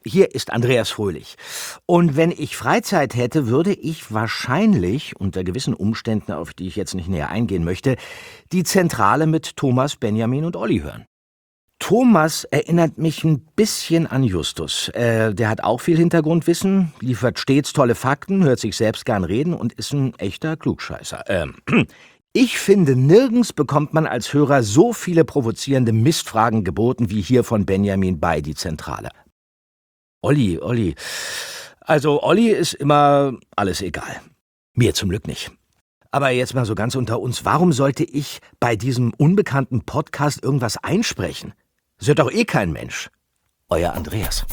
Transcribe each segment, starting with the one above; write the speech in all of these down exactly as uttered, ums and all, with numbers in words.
hier ist Andreas Fröhlich. Und wenn ich Freizeit hätte, würde ich wahrscheinlich, unter gewissen Umständen, auf die ich jetzt nicht näher eingehen möchte, die Zentrale mit Thomas, Benjamin und Olli hören. Thomas erinnert mich ein bisschen an Justus. Äh, der hat auch viel Hintergrundwissen, liefert stets tolle Fakten, hört sich selbst gern reden und ist ein echter Klugscheißer. Ähm, ich finde, nirgends bekommt man als Hörer so viele provozierende Mistfragen geboten wie hier von Benjamin bei die Zentrale. Olli, Olli. Also Olli ist immer alles egal. Mir zum Glück nicht. Aber jetzt mal so ganz unter uns, warum sollte ich bei diesem unbekannten Podcast irgendwas einsprechen? Das hört doch eh kein Mensch. Euer Andreas.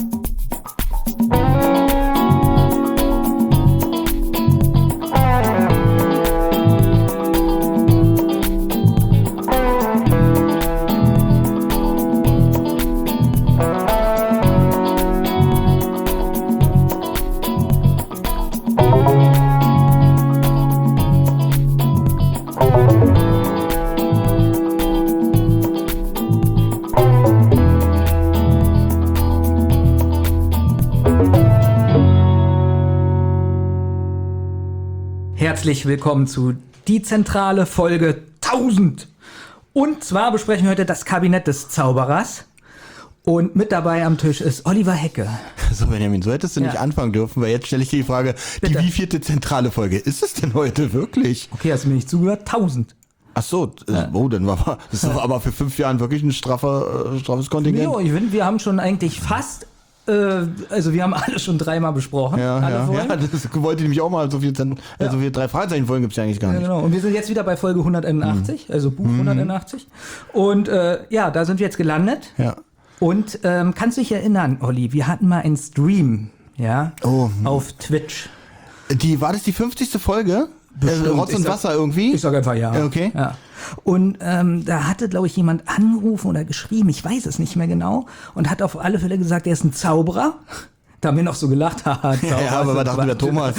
Herzlich willkommen zu Die Zentrale Folge tausend. Und zwar besprechen wir heute das Kabinett des Zauberers. Und mit dabei am Tisch ist Oliver Hecke. So, Benjamin, so hättest du ja nicht anfangen dürfen, weil jetzt stelle ich dir die Frage, Bitte. Die wievielte zentrale Folge ist es denn heute wirklich? Okay, hast du mir nicht zugehört? tausend. Ach so, ja. Oh, dann war das ist aber für fünf Jahren wirklich ein straffer, äh, straffes Kontingent. Jo, ich finde, wir haben schon eigentlich fast, äh, also wir haben alle schon dreimal besprochen. Ja, alle ja, Folgen. ja, das wollte ich nämlich auch mal, so viel, ja. äh, so viele drei Fragezeichen-Folgen gibt es ja eigentlich gar nicht. Ja, genau. Und wir sind jetzt wieder bei Folge hunderteinundachtzig, mhm. also Buch mhm. hunderteinundachtzig. Und äh, ja, da sind wir jetzt gelandet. Ja. Und ähm, kannst du dich erinnern, Olli, wir hatten mal einen Stream, ja, oh. auf Twitch. Die, war das die fünfzigste Folge? Bestimmt. Äh, Rotz und sag, Wasser irgendwie? Ich sag einfach ja. Okay. Ja. Und ähm, da hatte, glaube ich, jemand angerufen oder geschrieben, ich weiß es nicht mehr genau, und hat auf alle Fälle gesagt, er ist ein Zauberer. Da haben wir noch so gelacht, haha, Zauberer. Ja, aber wir dachten wieder Thomas.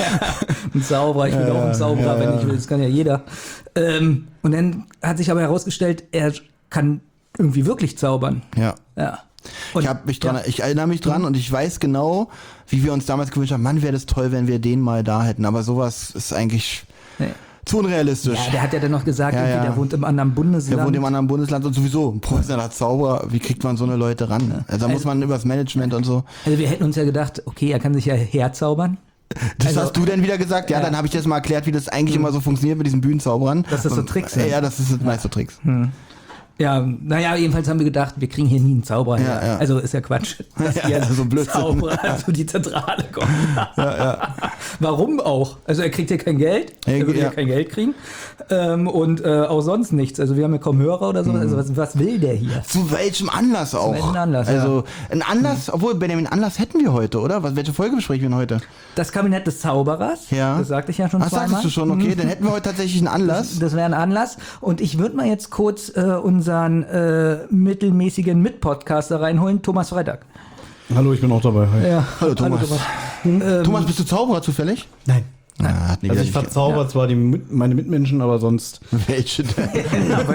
Ein Zauberer, ich bin ja, auch ein Zauberer, ja, wenn ich will, das kann ja jeder. Ähm, und dann hat sich aber herausgestellt, er kann irgendwie wirklich zaubern. Ja. Ja. Und ich, hab mich dran, ja. ich erinnere mich dran und ich weiß genau, wie wir uns damals gewünscht haben, Mann, wäre das toll, wenn wir den mal da hätten. Aber sowas ist eigentlich nee. zu unrealistisch. Ja, der hat ja dann noch gesagt, ja, ja. der wohnt im anderen Bundesland. Der wohnt im anderen Bundesland und sowieso ein professioneller Zauberer. Wie kriegt man so eine Leute ran? Ja. Also da muss also, man übers Management und so. Also wir hätten uns ja gedacht, okay, er kann sich ja herzaubern. Das also, hast du denn wieder gesagt? Ja, ja. Dann habe ich das mal erklärt, wie das eigentlich mhm. immer so funktioniert mit diesen Bühnenzauberern. Dass das so Tricks sind. Ja, das sind meist so Tricks. Mhm. Ja, naja, jedenfalls haben wir gedacht, wir kriegen hier nie einen Zauberer. Ja, ja. Also ist ja Quatsch, dass ja, hier ja, so ein Zauberer zu die Zentrale kommen. Ja, ja. Warum auch? Also er kriegt hier kein Geld, er würde ja. hier kein Geld kriegen ähm, und äh, auch sonst nichts. Also wir haben ja kaum Hörer oder so. Mhm. Also was, was will der hier? Zu welchem Anlass auch? Zu welchem Anlass, also ja. ein Anlass, mhm. obwohl Benjamin, Anlass hätten wir heute, oder? Was, welche Folge besprechen wir denn heute? Das Kabinett des Zauberers. Ja. Das sagte ich ja schon Ach, zweimal. sagtest du schon, okay, dann hätten wir heute tatsächlich einen Anlass. Das, das wäre ein Anlass. Und ich würde mal jetzt kurz äh, unseren äh, mittelmäßigen Mitpodcaster reinholen, Thomas Freitag. Hallo, ich bin auch dabei. Hi. Ja. Hallo Thomas. Hallo, Thomas. Ähm, Thomas, bist du Zauberer zufällig? Nein. Nein. Ah, also ich verzauber ja. zwar die, meine Mitmenschen, aber sonst... Welche denn? aber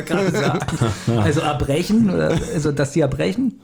also erbrechen? Oder, also dass die erbrechen?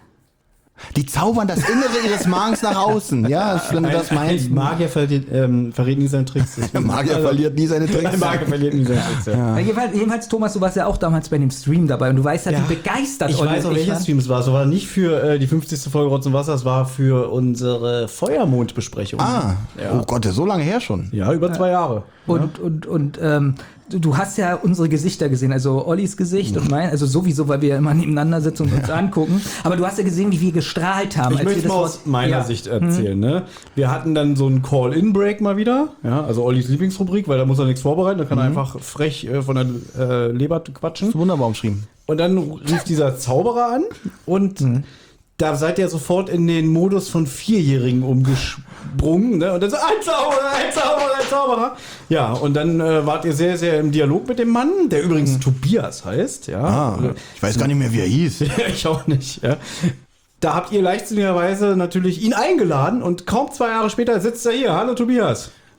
Die zaubern das Innere ihres Magens nach außen. Ja, wenn du das meinst. Magier verliert, ähm, verrät nie seine Tricks. Magier also, verliert nie seine Tricks. Magier verliert nie seine Tricks, ja. ja. Jedenfalls, jedenfalls, Thomas, du warst ja auch damals bei dem Stream dabei und du weißt ja, ja. wie begeistert ich weiß auch, welcher Stream es war. Es war nicht für äh, die fünfzigste Folge Rotz und Wasser, es war für unsere Feuermondbesprechung. Ah, ja. Oh Gott, so lange her schon. Ja, über zwei Jahre. Und, ja. und, und, ähm, du hast ja unsere Gesichter gesehen, also Ollis Gesicht und mein, also sowieso, weil wir ja immer nebeneinander sitzen und uns angucken. Aber du hast ja gesehen, wie wir gestrahlt haben. Ich als möchte wir mal das aus meiner ja. Sicht erzählen. Mhm. Ne? Wir hatten dann so einen Call-In-Break mal wieder, ja, also Ollis Lieblingsrubrik, weil da muss er nichts vorbereiten, da kann mhm. er einfach frech äh, von der äh, Leber quatschen. Das ist wunderbar umschrieben. Und dann rief dieser Zauberer an und mhm. da seid ihr sofort in den Modus von Vierjährigen umgesprungen. Ne? Und dann so, ein Zauberer, ein Zauberer, ein Zauberer. Ja, und dann äh, wart ihr sehr, sehr im Dialog mit dem Mann, der übrigens mhm. Tobias heißt. Ja. Ah, ich weiß gar nicht mehr, wie er hieß. Ich auch nicht. Ja. Da habt ihr leichtsinnigerweise natürlich ihn eingeladen und kaum zwei Jahre später sitzt er hier. Hallo Tobias.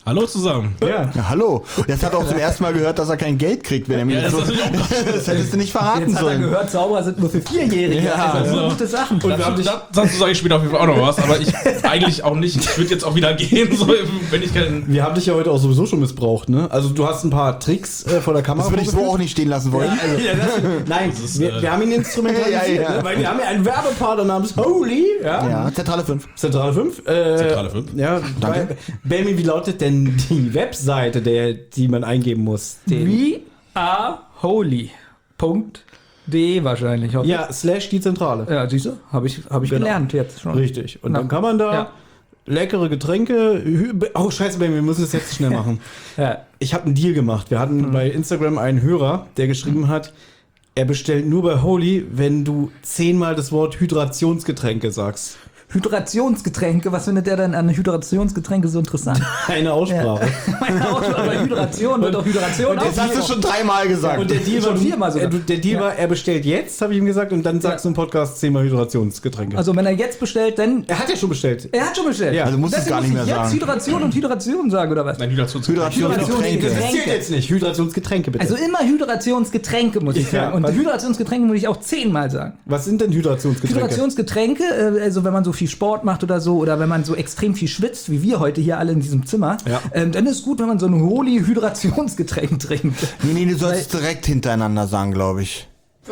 Hallo zusammen. Ja. Ja, hallo. Jetzt hat er auch zum ersten Mal gehört, dass er kein Geld kriegt, wenn er mir Ja, so, das ist natürlich auch- das hättest du nicht verraten Jetzt hat er sollen. gehört, Zauberer sind nur für Vierjährige. Ja, das sind also- gute Sachen. Und dazu, dazu sage ich später auf jeden Fall auch noch was, aber ich eigentlich auch nicht. Ich würde jetzt auch wieder gehen, so, wenn ich keinen. Wir haben dich ja heute auch sowieso schon missbraucht, ne? Also du hast ein paar Tricks äh, vor der Kamera. Das würde ich so auch nicht stehen lassen wollen. Also, ja, das, nein, ist, wir, äh, wir haben ihn instrumentalisiert, Ja, ja. Ne? Weil wir haben ja einen Werbepartner namens Holy, ja? Ja, Zentrale fünf. Zentrale fünf. Äh, Zentrale fünf. Ja, Danke. Benny, wie lautet denn die Webseite, der, die man eingeben muss? Den, We are holy. Punkt de wahrscheinlich. hoffe ich. ja, slash die Zentrale. Ja, siehst du? Habe ich, hab ich Genau. gelernt jetzt schon. Richtig. Und Na. dann kann man da Ja. leckere Getränke. Hü- Oh, scheiße, Benny, wir müssen das jetzt schnell machen. Ja. Ich habe einen Deal gemacht. Wir hatten bei Instagram einen Hörer, der geschrieben hat, er bestellt nur bei Holy, wenn du zehnmal das Wort Hydrationsgetränke sagst. Hydrationsgetränke, was findet der denn an Hydrationsgetränke so interessant? Eine Aussprache. Meine Aussprache bei Hydration wird doch Hydration Das hast du schon dreimal gesagt. Und der Deal, war, Schon viermal sogar. äh, du- der Deal Ja. war, er bestellt jetzt, habe ich ihm gesagt, und dann sagst du im Podcast zehnmal Hydrationsgetränke. Also wenn er jetzt bestellt, dann... er hat ja schon bestellt. Er hat schon bestellt. Ja, also musst du es Deswegen gar nicht muss mehr ich jetzt sagen. Hydration und Hydration sagen, oder was? Nein, Hydration. Hydrationsgetränke. Das zählt jetzt nicht. Hydrationsgetränke bitte. Also immer Hydrationsgetränke, muss ich Ja, sagen. Und was- Hydrationsgetränke muss ich auch zehnmal sagen. was sind denn Hydrationsgetränke? Hydrationsgetränke, äh, also wenn man so viel Sport macht oder so, oder wenn man so extrem viel schwitzt, wie wir heute hier alle in diesem Zimmer, Ja. ähm, dann ist es gut, wenn man so ein Holy-Hydrationsgetränk trinkt. Nee, nee, du sollst es direkt hintereinander sagen, glaube ich.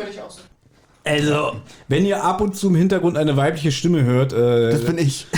Also, Wenn ihr ab und zu im Hintergrund eine weibliche Stimme hört, äh, Das bin ich.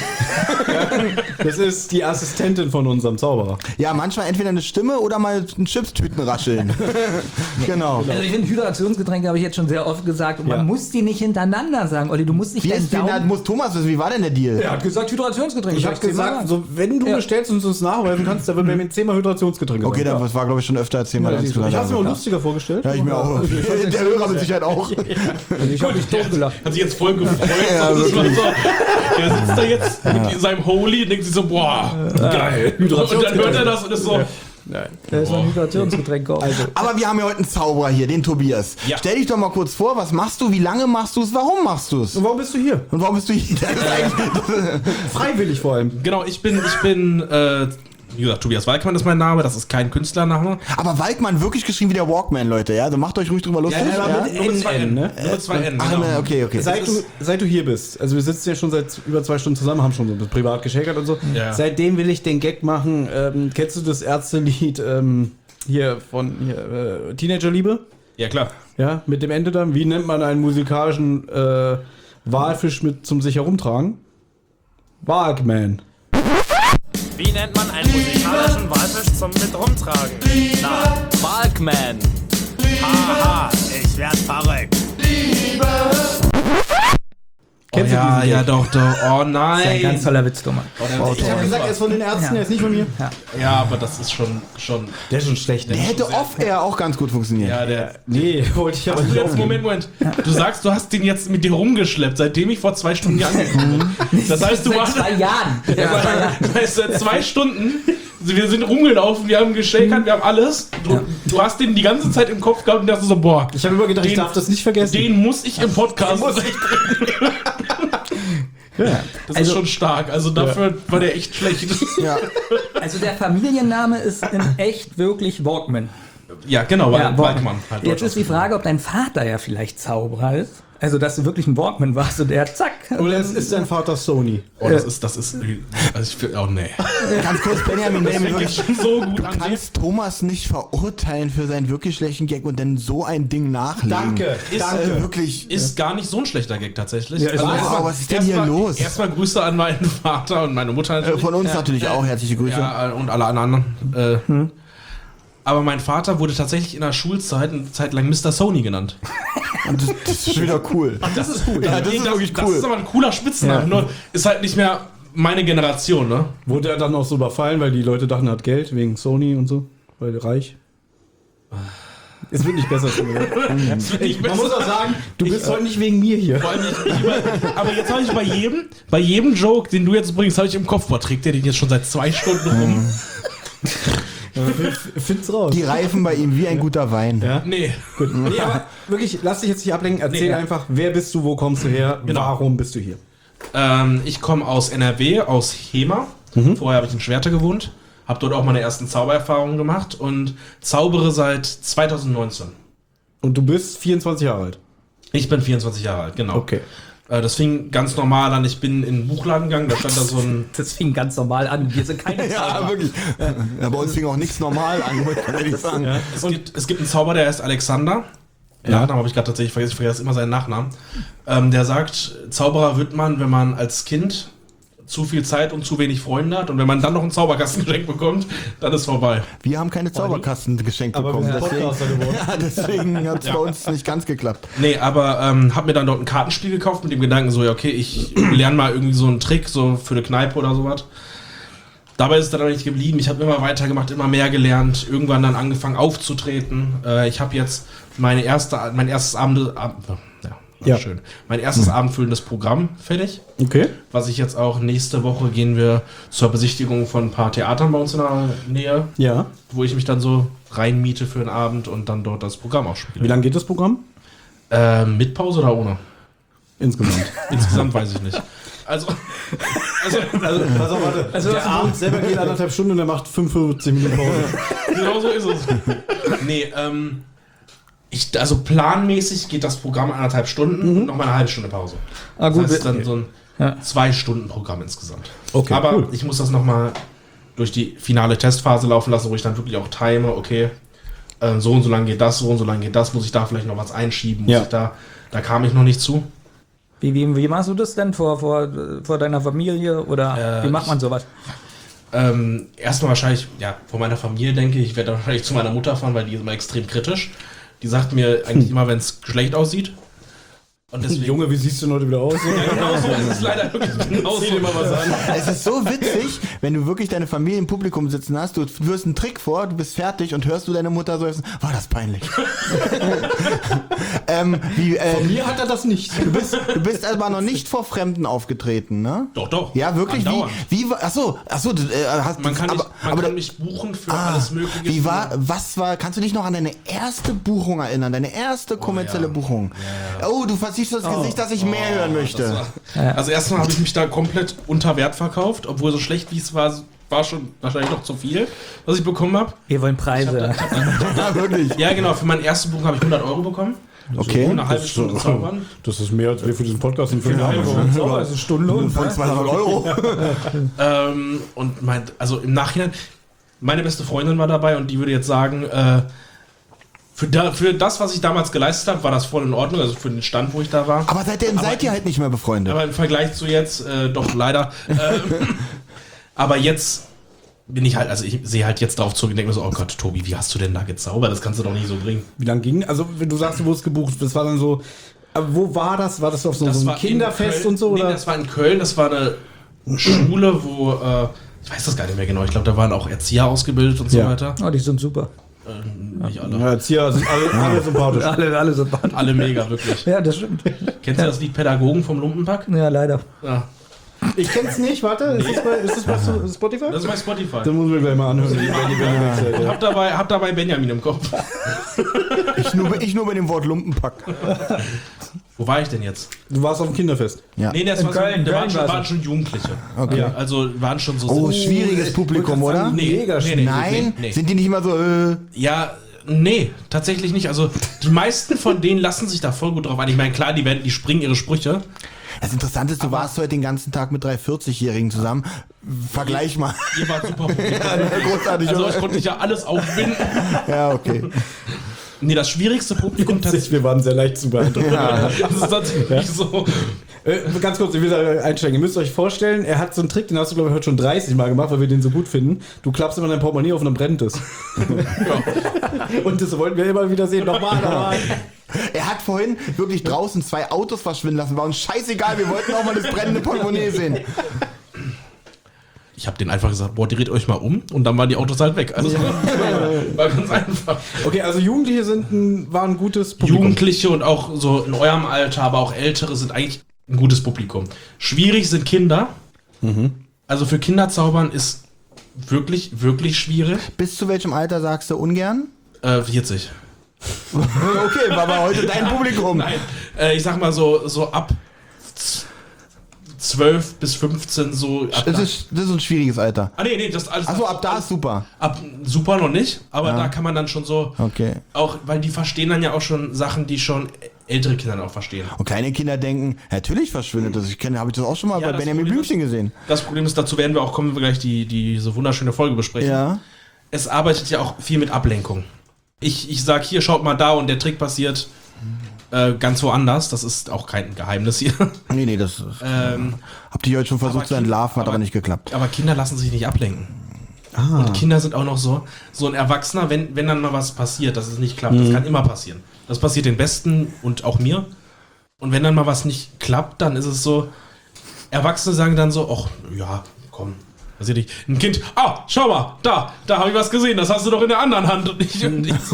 das ist die Assistentin von unserem Zauberer. Ja, manchmal entweder eine Stimme oder mal ein Chipstüten rascheln. Genau. also ich finde, Hydrationsgetränke habe ich jetzt schon sehr oft gesagt und Ja. man muss die nicht hintereinander sagen, Olli, du musst nicht Wie deinen ist denn, Daumen... muss Thomas wissen, wie war denn der Deal? Er hat gesagt Hydrationsgetränke. Ich soll habe dir mal gesagt, sagen? so, wenn du Ja. bestellst und uns nachweisen kannst, dann wird mir zehnmal Hydrationsgetränke Okay, sagen. das war, glaube ich, schon öfter als zehnmal. Ja, siehst du. Ich habe es mir auch ja. lustiger vorgestellt. Ja, ich mir auch. Der Hörer mit Sicherheit auch. Ich habe mich totgelacht. Hat sich jetzt voll gefreut. Ja, so, das war wirklich. so, der sitzt da jetzt mit seinem Holy und denkt sich so, boah, geil. Und dann hört er das und ist so, Das ist ein Hydrationsgetränk. Also, Aber wir haben ja heute einen Zauberer hier, den Tobias. Ja. Stell dich doch mal kurz vor, was machst du, wie lange machst du es, warum machst du es? Und warum bist du hier? Und warum bist du hier? Das ist eigentlich, Freiwillig vor allem. genau, ich bin, ich bin, äh, wie gesagt, Tobias Walkmann ist mein Name, das ist kein Künstlername. aber Walkmann wirklich geschrieben wie der Walkman, Leute, ja? Also macht euch ruhig drüber lustig. ja, Ja, mit- Nur mit zwei N, N, ne? Nur mit zwei N, Ach, genau. ne, okay, okay. Seit du, seit du hier bist, also wir sitzen ja schon seit über zwei Stunden zusammen, haben schon so privat geschäkert und so. Ja. Seitdem will ich den Gag machen. Ähm, kennst du das Ärztelied ähm, hier von hier, äh, Teenagerliebe? Ja, klar. Ja, mit dem Ende dann. Wie nennt man einen musikalischen äh, Walfisch mit zum sich herumtragen? Walkman. Wie nennt man einen musikalischen Walfisch zum mit rumtragen? Na, Walkman. Haha, ich werd verrückt. Kennst oh, du ja, diesen ja, Gag? doch, doch. Oh nein. das ist ein ganz toller Witz, Thomas. Ich habe gesagt, er ist von den Ärzten, Ja. er ist nicht von mir. Ja, aber das ist schon, schon. Der ist schon schlecht. Der Ne? hätte off-air auch ganz gut funktioniert. Ja, der. Nee, wollte ich aber Hast du nicht jetzt, aufgeben. Moment, Moment. Du sagst, du hast den jetzt mit dir rumgeschleppt, seitdem ich vor zwei Stunden hier angekommen bin. Das heißt, du Seit warst. zwei Jahren. Das heißt, seit zwei Stunden, wir sind rumgelaufen, wir haben geschakert, wir haben alles. Du, du hast den die ganze Zeit im Kopf gehabt und dachtest so, boah, Ich habe immer gedacht, ich Den- darf das nicht vergessen. den muss ich im Podcast. ja. Das Also- ist schon stark. Also dafür war der echt schlecht. Ja. Also der Familienname ist in echt wirklich Walkman. Ja, genau, weil Ja, Walkmann halt. Jetzt ist die Frage, ob dein Vater ja vielleicht Zauberer ist. Also, dass du wirklich ein Walkman warst und der zack. Oder es ist dein Vater Sony. Oh, das ist, das ist. Also ich find, oh nee. Ganz kurz, Benjamin, Das Benjamin, fängt jetzt wirklich, schon so gut du an. kannst Thomas nicht verurteilen für seinen wirklich schlechten Gag und dann so ein Ding nachlegen. Danke, Ist, Also äh, wirklich. Ist gar nicht so ein schlechter Gag tatsächlich. Ja, ist Wow, erstmal- was ist denn hier erstmal- los? Erstmal Grüße an meinen Vater und meine Mutter Äh, natürlich. Von uns natürlich auch herzliche Grüße. Ja, und alle anderen. Äh, Hm. Aber mein Vater wurde tatsächlich in der Schulzeit eine Zeit lang Mister Sony genannt. Und das, das ist schon wieder cool. Das ist cool. Ja, das ist wirklich Das cool. ist aber ein cooler Spitzname. Ja. Nur ist halt nicht mehr meine Generation, ne? Wurde er dann auch so überfallen, weil die Leute dachten, er hat Geld wegen Sony und so? Weil er reich? Es wird nicht besser. Ich Man muss auch sagen, du bist heute nicht wegen mir hier. Vor allem nicht, ich über, aber jetzt habe ich bei jedem, bei jedem Joke, den du jetzt bringst, habe ich im Kopf, boah, trägt der den jetzt schon seit zwei Stunden rum? Find's raus. Die reifen bei ihm wie ein guter Wein. Ja? Nee. Gut. Nee, aber wirklich, lass dich jetzt nicht ablenken. Erzähl Nee, ja. einfach, wer bist du, wo kommst du her, Genau. warum bist du hier? Ähm, ich komme aus N R W, aus Hema. Vorher habe ich in Schwerte gewohnt. Hab dort auch meine ersten Zaubererfahrungen gemacht und zaubere seit zweitausendneunzehn. Und du bist vierundzwanzig Jahre alt? Ich bin vierundzwanzig Jahre alt, genau. Okay. Äh, das fing ganz normal an. Ich bin in den Buchladen gegangen, da stand da so ein... Das fing ganz normal an. Wir sind keine Zauberer. Ja, wirklich. Ja, bei uns fing auch nichts normal an, würde ich sagen. Ja, es, gibt, es gibt einen Zauber, der heißt Alexander. Den Ja. Nachnamen habe ich gerade tatsächlich vergessen. Ich vergesse immer seinen Nachnamen. Ähm, der sagt, Zauberer wird man, wenn man als Kind zu viel Zeit und zu wenig Freunde hat. Und wenn man dann noch einen Zauberkasten geschenkt bekommt, dann ist vorbei. Wir haben keine Zauberkasten geschenkt Aber bekommen. wir sind Deswegen, Podcaster geworden. ja, deswegen hat es Ja. bei uns nicht ganz geklappt. Nee, aber ähm, hab mir dann dort ein Kartenspiel gekauft mit dem Gedanken so, ja okay, ich lerne mal irgendwie so einen Trick, so für eine Kneipe oder sowas. Dabei ist es dann auch nicht geblieben. Ich habe immer weitergemacht, immer mehr gelernt. Irgendwann dann angefangen aufzutreten. Äh, ich habe jetzt meine erste, mein erstes Abend, Ab, ja, Ja. schön. Mein erstes abendfüllendes Programm fertig. Okay. Was ich jetzt auch nächste Woche gehen wir zur Besichtigung von ein paar Theatern bei uns in der Nähe, Ja. wo ich mich dann so reinmiete für einen Abend und dann dort das Programm auch spiele. Wie lange geht das Programm? Äh, mit Pause oder ohne? Insgesamt. Insgesamt weiß ich nicht. Also, also Also, pass auf, warte. Also, der also- Abend selber geht anderthalb Stunden und er macht fünfundfünfzig Minuten Pause. genau so ist es. Nee, ähm, ich, also planmäßig geht das Programm anderthalb Stunden und nochmal eine halbe Stunde Pause. Ah, gut, das heißt wir- dann so ein Ja. zwei Stunden Programm insgesamt. Okay, Aber cool. ich muss das nochmal durch die finale Testphase laufen lassen, wo ich dann wirklich auch time, okay, äh, so und so lange geht das, so und so lange geht das, muss ich da vielleicht noch was einschieben, muss Ja. ich da, da kam ich noch nicht zu. Wie, wie, wie machst du das denn vor, vor, vor deiner Familie? Oder Äh, wie macht man ich- sowas? Ähm, erstmal wahrscheinlich, ja, von meiner Familie denke ich, ich werde dann wahrscheinlich zu meiner Mutter fahren, weil die ist immer extrem kritisch. Die sagt mir eigentlich immer, wenn es schlecht aussieht. Und deswegen, Junge, wie siehst du heute wieder aus? ja, genau so ist es leider wirklich genau so. Zieh dir mal was an. Es ist so witzig, wenn du wirklich deine Familie im Publikum sitzen hast, du führst einen Trick vor, du bist fertig und hörst du deine Mutter so essen, war das peinlich. ähm, wie, äh, Mir hat er das nicht. du, bist, du bist aber noch nicht vor Fremden aufgetreten, ne? Doch, doch. Ja, wirklich? Wie, Andauernd. wie war, achso, achso, du, äh, hast Man kann, aber, mich, man aber, kann mich buchen für ah, alles Mögliche. Wie war, was war, kannst du dich noch an deine erste Buchung erinnern, deine erste kommerzielle ja. Buchung? Oh, du versiehst das Gesicht, dass ich mehr hören möchte. Das war, also erstmal habe ich mich da komplett unter Wert verkauft, obwohl so schlecht wie es war, war schon wahrscheinlich noch zu viel, was ich bekommen habe. Wir wollen Preise. Ja, wirklich. Ja, genau, für meinen ersten Buch habe ich hundert Euro bekommen. Okay. Für eine halbe Das, Stunde zaubern. das ist mehr, als wir für diesen Podcast in fünf Jahren Das ist eine Stunde und Von zweihundert Euro. Ähm, und mein, also im Nachhinein, meine beste Freundin war dabei und die würde jetzt sagen, äh, für, da, für das, was ich damals geleistet habe, war das voll in Ordnung, also für den Stand, wo ich da war. Aber seitdem Aber seid ihr halt nicht mehr befreundet. Aber im Vergleich zu jetzt, äh, doch leider. Ähm, aber jetzt bin ich halt, also ich sehe halt jetzt drauf zurück und denke mir so, oh Gott, Tobi, wie hast du denn da gezaubert? Das kannst du doch nicht so bringen. Wie lange ging? Also, wenn du sagst, du wurdest gebucht, das war dann so. Aber wo war das? War das auf so, Das so war ein in Kinderfest Köln. und so? Nee, Oder? das war in Köln, das war eine Schule, wo, äh, ich weiß das gar nicht mehr genau, ich glaube, da waren auch Erzieher ausgebildet und so Ja. weiter. Oh, die sind super. Ähm, nicht alle. Ja, Erzieher sind alle, alle sympathisch. Alle, alle sind Alle mega, wirklich. Ja, das stimmt. Kennst du das Lied Pädagogen vom Lumpenpack? Ja, leider. Ja. Ich kenn's nicht, warte. Ist das bei, ist das bei Spotify? Das ist mein Spotify. Dann muss ich mir gleich mal anhören. Ich hab dabei, hab dabei Benjamin im Kopf. Ich nur, ich nur bei dem Wort Lumpenpack. Wo war ich denn jetzt? Du warst auf dem Kinderfest. Ja. Nee, das In war so, Köln, da waren Köln schon, war's. waren schon Jugendliche. Okay. Ja, also waren schon so... Oh, schwieriges Publikum, oder? nee, mega nee, nee, Nein? nee, nee. Sind die nicht immer so, äh, Ja, nee, tatsächlich nicht. Also die meisten von denen lassen sich da voll gut drauf ein. Ich meine, klar, die, werden, die springen ihre Sprüche. das Interessante ist, du warst heute den ganzen Tag mit drei vierzig-Jährigen zusammen. Vergleich mal. Ihr wart super Publikum. Großartig, Also oder? ich konnte ja alles aufbinden. Ja, okay. Nee, das schwierigste Publikum tatsächlich... Wir waren sehr leicht zu beeindrucken. Das ist tatsächlich so... Äh, ganz kurz, ich will da einsteigen. Ihr müsst euch vorstellen, er hat so einen Trick, den hast du, glaube ich, heute schon dreißig Mal gemacht, weil wir den so gut finden. Du klappst immer dein Portemonnaie auf und dann brennt es. Und das wollten wir immer wieder sehen. Nochmal, nochmal. Er hat vorhin wirklich draußen zwei Autos verschwinden lassen. War uns scheißegal, wir wollten auch mal das brennende Portemonnaie sehen. Ich habe denen einfach gesagt, boah, dreht euch mal um und dann waren die Autos halt weg. Also war ganz einfach. Okay, also Jugendliche sind ein, waren ein gutes Publikum. Jugendliche und auch so in eurem Alter, aber auch Ältere sind eigentlich ein gutes Publikum. Schwierig sind Kinder. Also für Kinder zaubern ist wirklich, wirklich schwierig. Bis zu welchem Alter sagst du ungern? Äh, vierzig. Okay, war aber heute dein Publikum. Nein, äh, ich sag mal so, so ab zwölf bis fünfzehn so. Ab Das da, ist, das ist ein schwieriges Alter. ah, nee, nee, das alles. Achso, ab da ist super. Ab, super noch nicht, aber Ja. da kann man dann schon so. Okay. Auch, weil die verstehen dann ja auch schon Sachen, die schon ältere Kinder dann auch verstehen. Und kleine Kinder denken, natürlich verschwindet das. Ich kenne, habe ich das auch schon mal Ja, bei das Benjamin Problem ist- Blümchen gesehen. Das Problem ist, dazu werden wir auch kommen, wir gleich die, die, diese wunderschöne Folge besprechen. Ja. Es arbeitet ja auch viel mit Ablenkung. Ich, ich sag hier, schaut mal da und der Trick passiert äh, ganz woanders. Das ist auch kein Geheimnis hier. Nee, nee, das ähm, habt ihr heute schon versucht aber zu Kind- entlarven, hat aber- aber nicht geklappt. aber Kinder lassen sich nicht ablenken. Und Kinder sind auch noch so, so ein Erwachsener, wenn, wenn dann mal was passiert, dass es nicht klappt, das kann immer passieren. Das passiert den Besten und auch mir. Und wenn dann mal was nicht klappt, dann ist es so, Erwachsene sagen dann so, ach, ja, komm, passiert nicht. Ein Kind, ah, schau mal, da, da habe ich was gesehen, das hast du doch in der anderen Hand. Und ich, und ich so,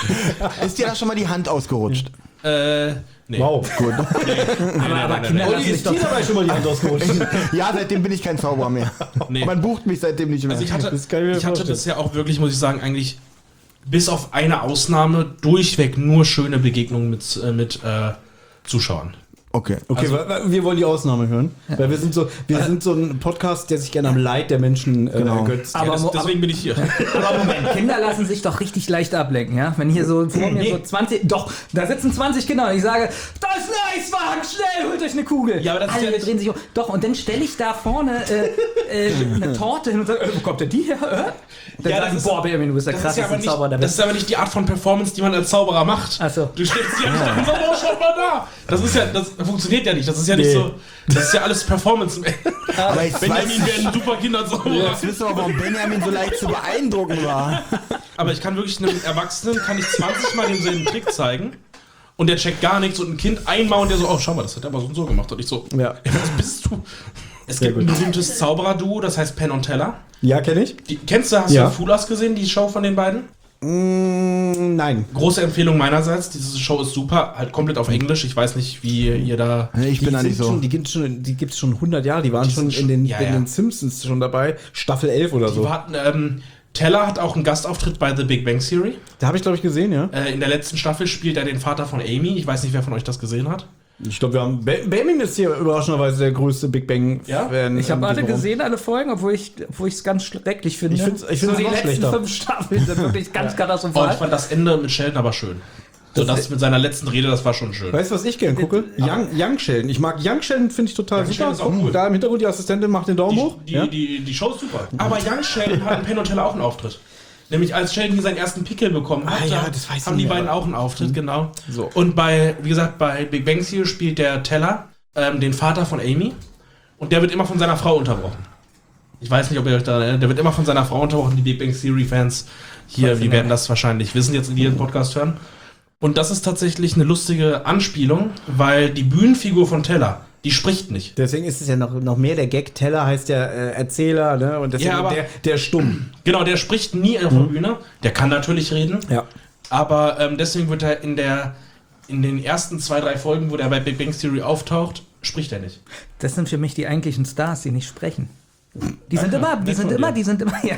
Ist dir da schon mal die Hand ausgerutscht? äh, nee. Wow, gut. Nee, nee, aber nein, Kinder nein, Olli, ist dir dabei schon mal die Hand ausgerutscht? Ja, seitdem bin ich kein Zauberer mehr. Nee. Man bucht mich seitdem nicht mehr. Also ich hatte, Das kann ich mir ich hatte vorstellen. das ja auch wirklich, muss ich sagen, eigentlich bis auf eine Ausnahme durchweg nur schöne Begegnungen mit, äh, mit äh, Zuschauern. Okay. Okay, Also- wa- wa- wir wollen die Ausnahme hören. Weil wir sind so, wir sind so ein Podcast, der sich gerne am Leid der Menschen äh, Genau. ergötzt. Aber Ja, das, mo- deswegen bin ich hier. Aber Moment, Kinder lassen sich doch richtig leicht ablenken, ja? Wenn hier so vor mir Nee. so zwanzig, doch, da sitzen zwanzig Kinder und ich sage, das ist ein Eiswagen, schnell, holt euch eine Kugel. Ja, aber das ist Alle ja nicht- drehen sich um. Doch, und dann stelle ich da vorne äh, äh, eine Torte hin und sage, äh, wo kommt denn die her? Äh? Dann Ja, sagen das die, ist- boah, Benjamin, du bist der Das ist, ja krasseste aber Zauberer der nicht, das Welt. ist aber nicht die Art von Performance, die man als Zauberer macht. Ach so. Du stellst dich ja nicht an, so, oh, schaut mal da. Das ist ja, das funktioniert ja nicht. Das ist ja nicht Nee. so, das ist ja alles Performance. Aber jetzt, Benjamin weiß, wäre ein super Kinderzauberer. jetzt wissen wir, warum Benjamin so leicht zu beeindrucken war. Aber ich kann wirklich einem Erwachsenen, kann ich zwanzig Mal denselben Trick zeigen und der checkt gar nichts und ein Kind einmal und der so, oh, schau mal, das hat er aber so und so gemacht. Und ich so, Ja. ey, was bist du? Es gibt ein berühmtes Zauberer-Duo, das heißt Penn und Teller. Ja, kenne ich? Die, kennst du, hast Ja. du Fulas gesehen, die Show von den beiden? Mm, nein. Große Empfehlung meinerseits. Diese Show ist super, halt komplett auf Englisch. Ich weiß nicht, wie ihr da. Nee, ich bin da Die nicht sind so. Schon, die gibt es schon, die gibt's schon hundert Jahre. Die waren Die schon sind in den, schon- ja, in ja. den Simpsons schon dabei. Staffel elf oder Die so. warten, ähm, Teller hat auch einen Gastauftritt bei The Big Bang Theory. Da habe ich, glaube ich, gesehen, ja. Äh, in der letzten Staffel spielt er den Vater von Amy. Ich weiß nicht, wer von euch das gesehen hat. Ich glaube, wir haben. Be- Benjamin ist hier überraschenderweise der größte Big Bang-Fan. Ja? Ich habe in alle diesem Raum. gesehen, alle Folgen, obwohl ich obwohl ich es ganz schrecklich finde. Ich find's- ich find's so die noch letzten schlechter. fünf Staffeln sind wirklich ganz Oh, katastrophal. ich fand das Ende mit Sheldon aber schön. So, das mit seiner letzten Rede, das war schon schön. Weißt du, was ich gerne gucke? Young, Young Sheldon. Ich mag Young Sheldon, finde ich total Young super. Sheldon ist auch cool. Da im Hintergrund die Assistentin macht den Daumen hoch. Die, die, ja? die, die Show ist super. Aber Young Sheldon hat in Penn und Teller auch einen Auftritt. Nämlich als Sheldon hier seinen ersten Pickel bekommen hat, Ah ja, da das weiß ich haben die nicht, beiden aber- auch einen Auftritt, genau. So. Und bei, wie gesagt, bei Big Bang Theory spielt der Teller ähm, den Vater von Amy und der wird immer von seiner Frau unterbrochen. Ich weiß nicht, ob ihr euch daran erinnert, der wird immer von seiner Frau unterbrochen. Die Big Bang Theory Fans hier, die werden das wahrscheinlich wissen, jetzt in jedem Podcast hören. Und das ist tatsächlich eine lustige Anspielung, weil die Bühnenfigur von Teller, die spricht nicht. Deswegen ist es ja noch, noch mehr der Gag. Teller heißt ja äh, Erzähler, ne? Und deswegen Ja, aber- der, der stumm. Genau, der spricht nie auf der Bühne. Der kann natürlich reden. Ja. Aber ähm, deswegen wird er in der in den ersten zwei, drei Folgen, wo der bei Big Bang Theory auftaucht, spricht er nicht. Das sind für mich die eigentlichen Stars, die nicht sprechen. Die sind immer, die nett sind von immer, dir. die sind immer, ja.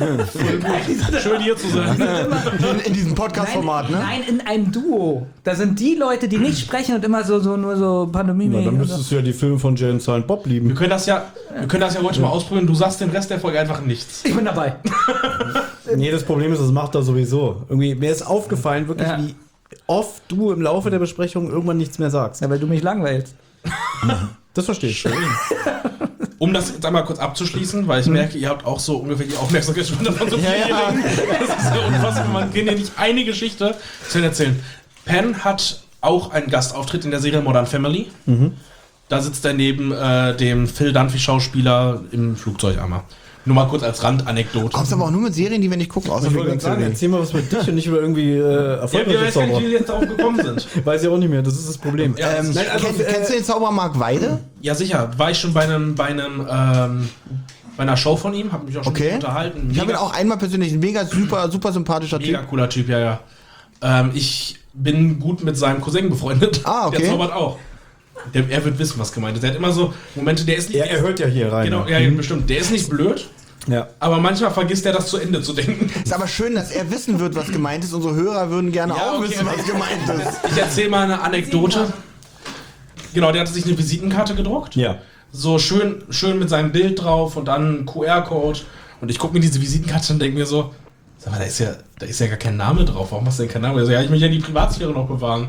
Schön hier zu sein. In, in diesem Podcast-Format, ne? Nein, in einem Duo. Da sind die Leute, die nicht sprechen und immer so, so nur so Pandemie. Na, dann und so. müsstest du ja die Filme von Jay und Silent Bob Wir lieben. können das ja, wir können das ja heute mal ausprobieren. Du sagst den Rest der Folge einfach nichts. Ich bin dabei. Nee, das Problem ist, das macht er sowieso. Irgendwie, mir ist aufgefallen, wirklich, Ja. wie oft du im Laufe der Besprechung irgendwann nichts mehr sagst. Ja, weil du mich langweilst. Das verstehe ich. Um das jetzt einmal kurz abzuschließen, weil ich merke, ihr habt auch so ungefähr die Aufmerksamkeitsspanne von so Vierjährigen. Das ist ja unfassbar. Man kann ja nicht eine Geschichte zu erzählen. Penn hat auch einen Gastauftritt in der Serie Modern Family. Da sitzt er neben äh, dem Phil Dunphy-Schauspieler im Flugzeug einmal. Nur mal kurz als Randanekdote. Kommst aber auch nur mit Serien, die wir nicht gucken, außer Ich Big wollte Bang gerade sagen, Theory. erzähl mal was mit dich und nicht über irgendwie äh, Ja, erfolgreiche wir weiß gar nicht, Zauberer. wie wir jetzt darauf gekommen sind. Weiß ich auch nicht mehr, das ist das Problem. Ja, Ähm, Nein, also, kenn, äh, kennst du den Zauberer Mark Weide? Ja, sicher. War ich schon bei einem, bei einem, ähm, bei einer Show von ihm, hab mich auch schon Okay. unterhalten. Ich habe ihn Mega- auch einmal persönlich, ein mega super, super sympathischer Mega Typ. cooler Typ, ja, ja. Ähm, ich bin gut mit seinem Cousin befreundet. Ah, okay. Der zaubert auch. Der, er wird wissen, was gemeint ist. Er hat immer so Momente, der ist nicht. ja, er hört ja hier rein. Genau, ja. ja, bestimmt. Der ist nicht blöd, Ja. aber manchmal vergisst er das zu Ende zu denken. Ist aber schön, dass er wissen wird, was gemeint ist. Unsere Hörer würden gerne Ja, auch okay. wissen, was gemeint ist. Ich erzähle mal eine Anekdote. Genau, der hatte sich eine Visitenkarte gedruckt. Ja. so schön, schön mit seinem Bild drauf und dann Q R-Code. Und ich gucke mir diese Visitenkarte und denke mir so, sag mal, da ist ja, da ist ja gar kein Name drauf. Warum hast du denn keinen Namen? Also, ja, ich möchte ja die Privatsphäre noch bewahren.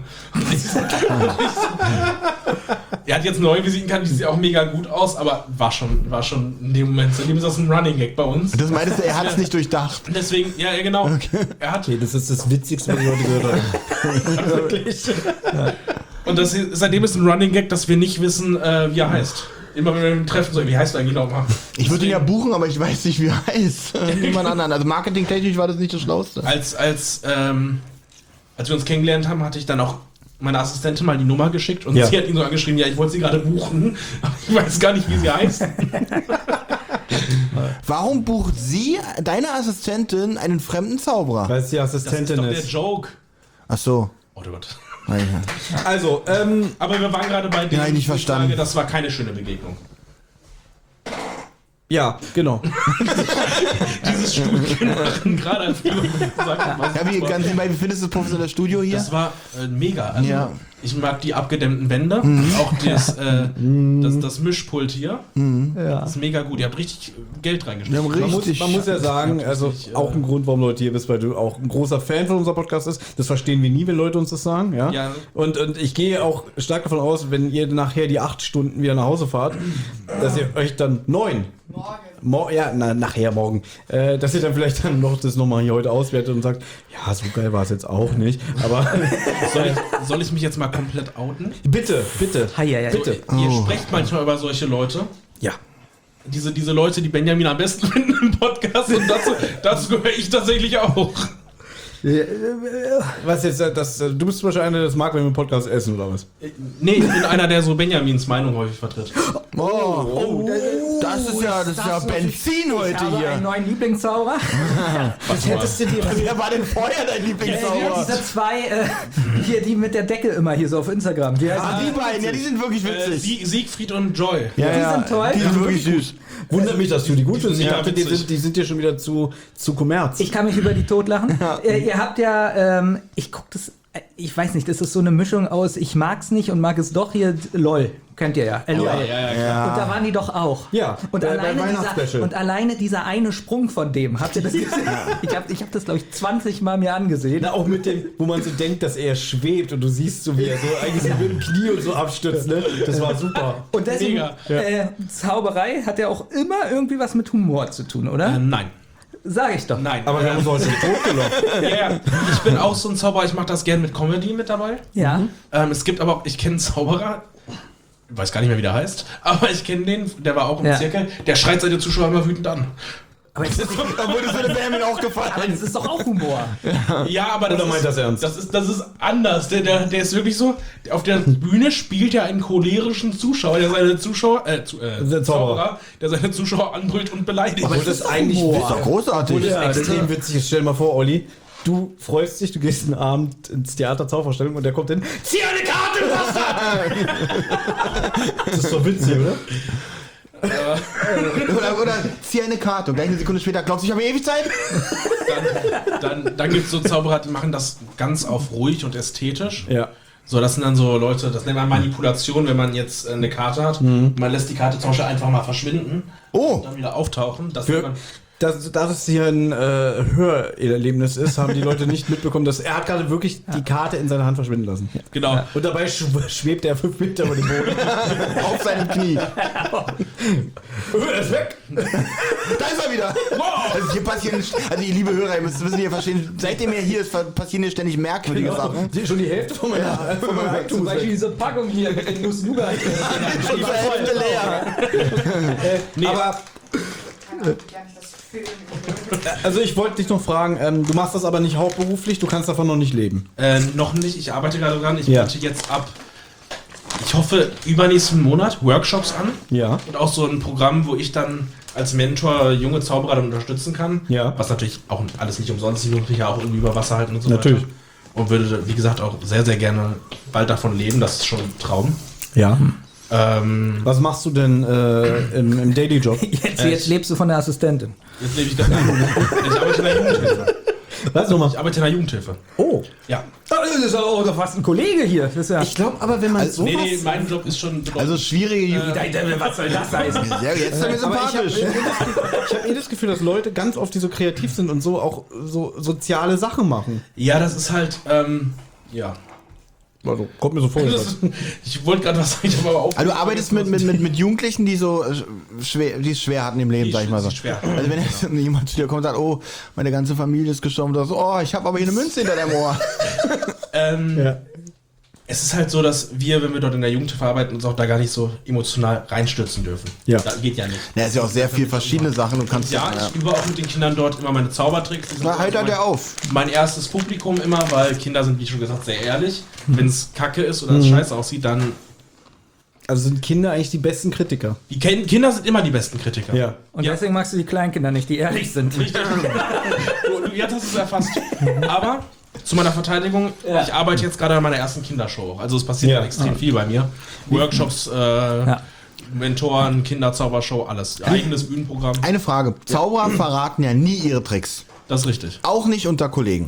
Er hat jetzt neue Visitenkarten, die sieht auch mega gut aus, aber war schon, war schon in dem Moment, in dem ist das ein Running Gag bei uns. Das meintest du, er hat es nicht durchdacht. Deswegen, ja, ja genau. Okay. Er hat. Okay, das ist das Witzigste, was ich heute gehört habe. Wirklich. Ja. Und das, seitdem ist ein Running Gag, dass wir nicht wissen, äh, wie er heißt. Immer wenn wir ihn treffen, so, wie heißt er eigentlich nochmal? Ich würde ihn ja buchen, aber ich weiß nicht, wie er heißt. Niemand anderen. Also marketingtechnisch war das nicht das Schlauste. Als, als, ähm, als wir uns kennengelernt haben, hatte ich dann auch meine Assistentin mal die Nummer geschickt und ja. sie hat ihn so angeschrieben, ja, ich wollte sie gerade buchen, aber ich weiß gar nicht, wie sie heißt. Warum bucht sie, deine Assistentin, einen fremden Zauberer? Weil es die Assistentin ist. Das ist doch ist. der Joke. Ach so. Oh Gott. Also, ähm... Aber wir waren gerade bei dem, ja, nicht verstanden. Sage, das war keine schöne Begegnung. Ja, genau. Dieses Studio machen, gerade als du gesagt hast. Ja, wie, ganz nebenbei, wie findest du das professionelle Studio hier? Das war äh, mega. Also, ja. Ich mag die abgedämmten Wände, mhm. auch das, äh, das, das Mischpult hier. Mhm. Ja. Das ist mega gut. Ihr habt richtig Geld reingesteckt. Man muss, man muss ja sagen, also richtig, auch ein Grund, warum Leute hier bist, weil du auch ein großer Fan von unserem Podcast ist. Das verstehen wir nie, wenn Leute uns das sagen. Ja. ja. Und, und ich gehe auch stark davon aus, wenn ihr nachher die acht Stunden wieder nach Hause fahrt, dass ihr euch dann neun Morgen. Mo- ja, na, nachher morgen. Äh, dass ihr dann vielleicht dann noch das nochmal hier heute auswertet und sagt, ja, so geil war es jetzt auch nicht. Aber soll, ich, soll ich mich jetzt mal komplett outen? Bitte, bitte. Hi, hi, hi. Bitte. So, ihr oh. sprecht manchmal über solche Leute. Ja. Diese, diese Leute, die Benjamin am besten finden im Podcast. Und dazu, dazu gehöre ich tatsächlich auch. Was jetzt, das, du bist zum Beispiel einer, der das mag, wenn wir im Podcast essen, oder was? Nee, ich bin einer, der so Benjamins Meinung häufig vertritt. Oh, oh, das ist ja, das ist ja Benzin heute ich habe hier. einen neuen Lieblingszauber. Was hättest du dir? Wer war denn vorher dein Lieblingszauber? Ja, diese zwei, äh, hier, die mit der Decke immer hier so auf Instagram. Die ah, die beiden, ja, die sind wirklich witzig. Äh, Siegfried und Joy. Ja, die ja, sind toll. Die sind wirklich süß. Wundert mich, dass du die gut findest. Ich ja, dachte, die sind, die sind dir schon wieder zu, zu Kommerz. Ich kann mich über die totlachen. Ja. Äh, ihr habt ja, ähm, ich guck das, äh, ich weiß nicht, das ist so eine Mischung aus, ich mag's nicht und mag es doch hier, LOL. Kennt ihr ja. L O L. Ja, ja, ja, ja. Und da waren die doch auch. Ja, und, bei, alleine bei dieser, und alleine dieser eine Sprung von dem, habt ihr das gesehen? ich habe ich hab das, glaube ich, zwanzig Mal mir angesehen. Na, auch mit dem, wo man so denkt, dass er schwebt und du siehst so, wie er so eigentlich so mit dem Knie und so abstürzt. Ne? Das war super. Und deswegen, äh, Zauberei hat ja auch immer irgendwie was mit Humor zu tun, oder? Äh, nein. Sag ich doch. Nein. Aber wir haben uns heute totgelacht. ja, ja. Ich bin auch so ein Zauberer, ich mache das gerne mit Comedy mit dabei. Ja. Mhm. Ähm, es gibt aber auch, ich kenne einen Zauberer, ich weiß gar nicht mehr, wie der heißt, aber ich kenne den, der war auch im ja. Zirkel, der schreit seine Zuschauer immer wütend an. Aber das würde so Benjamin auch gefallen. Aber das ist doch auch Humor. Ja, aber das Oder meint ist, das ernst? Das ist, das ist anders. Der, der, der ist wirklich so, auf der Bühne spielt er einen cholerischen Zuschauer, der seine Zuschauer, äh, zu, äh der Zauberer, der seine Zuschauer anbrüllt und beleidigt. Aber das ist eigentlich Humor. ist doch großartig. Das ist extrem witzig. Stell dir mal vor, Olli, du freust dich, du gehst einen Abend ins Theater Zaubervorstellung und der kommt hin, zieh eine Karte im Wasser! Das ist doch witzig, oder? oder, oder zieh eine Karte und gleich eine Sekunde später glaubst du, ich habe ewig Zeit? Dann, dann, dann gibt es so Zauberer, die machen das ganz auf ruhig und ästhetisch. Ja. So, das sind dann so Leute, das nennt man Manipulation, wenn man jetzt eine Karte hat. Mhm. Man lässt die Karte zum Beispiel einfach mal verschwinden. Oh. Und dann wieder auftauchen. Das Für, dass, dass es hier ein äh, Hörerlebnis ist, haben die Leute nicht mitbekommen, dass er hat gerade wirklich die Karte in seiner Hand verschwinden lassen. Ja. Genau. Und dabei schw- schwebt er fünf Meter über dem Boden. Auf seinem Knie. Er ist weg. Da ist er wieder. Wow. Also hier passieren, also ihr liebe Hörer, ihr müsst wissen, ihr verstehen, seitdem er hier ist, passieren hier ständig merkwürdige Genau. Sachen. Die, schon die Hälfte von meiner, ja. von meiner Eigentum. Zum Beispiel diese Packung hier mit den Nuss-Nougat. Die war Hälfte leer. äh, nee. Aber also ich wollte dich noch fragen, ähm, du machst das aber nicht hauptberuflich, du kannst davon noch nicht leben. Äh, noch nicht, ich arbeite gerade dran. Ich ja. biete jetzt ab, ich hoffe, übernächsten Monat Workshops an. Ja. Und auch so ein Programm, wo ich dann als Mentor junge Zauberer dann unterstützen kann. Ja. Was natürlich auch alles nicht umsonst ist, ich muss mich ja auch irgendwie über Wasser halten und so natürlich. weiter. Und würde, wie gesagt, auch sehr, sehr gerne bald davon leben. Das ist schon ein Traum. Ja. Ähm, Was machst du denn äh, im, im Daily Job? Jetzt, jetzt lebst du von der Assistentin. Jetzt lebe ich gar nicht. Ich arbeite in der Jugendhilfe. Was nochmal? Ich arbeite in der Jugendhilfe. Oh. Ja. Das ist auch doch fast ein Kollege hier. Das ist ja. Ich glaube aber, wenn man Also, sowas... Nee, nee, mein Job ist schon... Also schwierige Jugend. Was soll das heißen? Ja, jetzt sind wir Aber ich habe sympathisch. ich hab eh das Gefühl, dass Leute ganz oft, die so kreativ sind und so auch so soziale Sachen machen. Ja, das ist halt... Ähm, ja. Also, kommt mir so vor. Das, ich wollte gerade was sagen, ich habe aber auch... Also du arbeitest mit, mit, mit, mit Jugendlichen, die so äh, schwer, die es schwer hatten im Leben, Die sag ich mal so. die schwer. Also wenn jetzt jemand zu dir kommt und sagt, oh, meine ganze Familie ist gestorben, du sagst, oh, ich habe aber hier eine Münze hinter deinem Ohr. Ähm, Ja. Es ist halt so, dass wir, wenn wir dort in der Jugendhilfe arbeiten, uns auch da gar nicht so emotional reinstürzen dürfen. Ja. Das geht ja nicht. Ja, ist ja auch sehr viel verschiedene Sachen. Du kannst Ja, ich übe auch mit den Kindern dort immer meine Zaubertricks. Die sind Na, halt also der mein, auf. mein erstes Publikum immer, weil Kinder sind, wie schon gesagt, sehr ehrlich. Wenn es kacke ist oder es scheiße aussieht, dann... Also sind Kinder eigentlich die besten Kritiker. Die Ken- Kinder sind immer die besten Kritiker. Ja. Und Ja. deswegen magst du die Kleinkinder nicht, die ehrlich sind. Richtig. Du, du, jetzt hast du es erfasst. Aber zu meiner Verteidigung, ich arbeite jetzt gerade an meiner ersten Kindershow auch. Also es passiert Ja. ja. extrem viel bei mir. Workshops, äh, Mentoren, Kinderzaubershow, alles. Eigenes Bühnenprogramm. Eine Frage. Zauberer verraten ja nie ihre Tricks. Das ist richtig. Auch nicht unter Kollegen.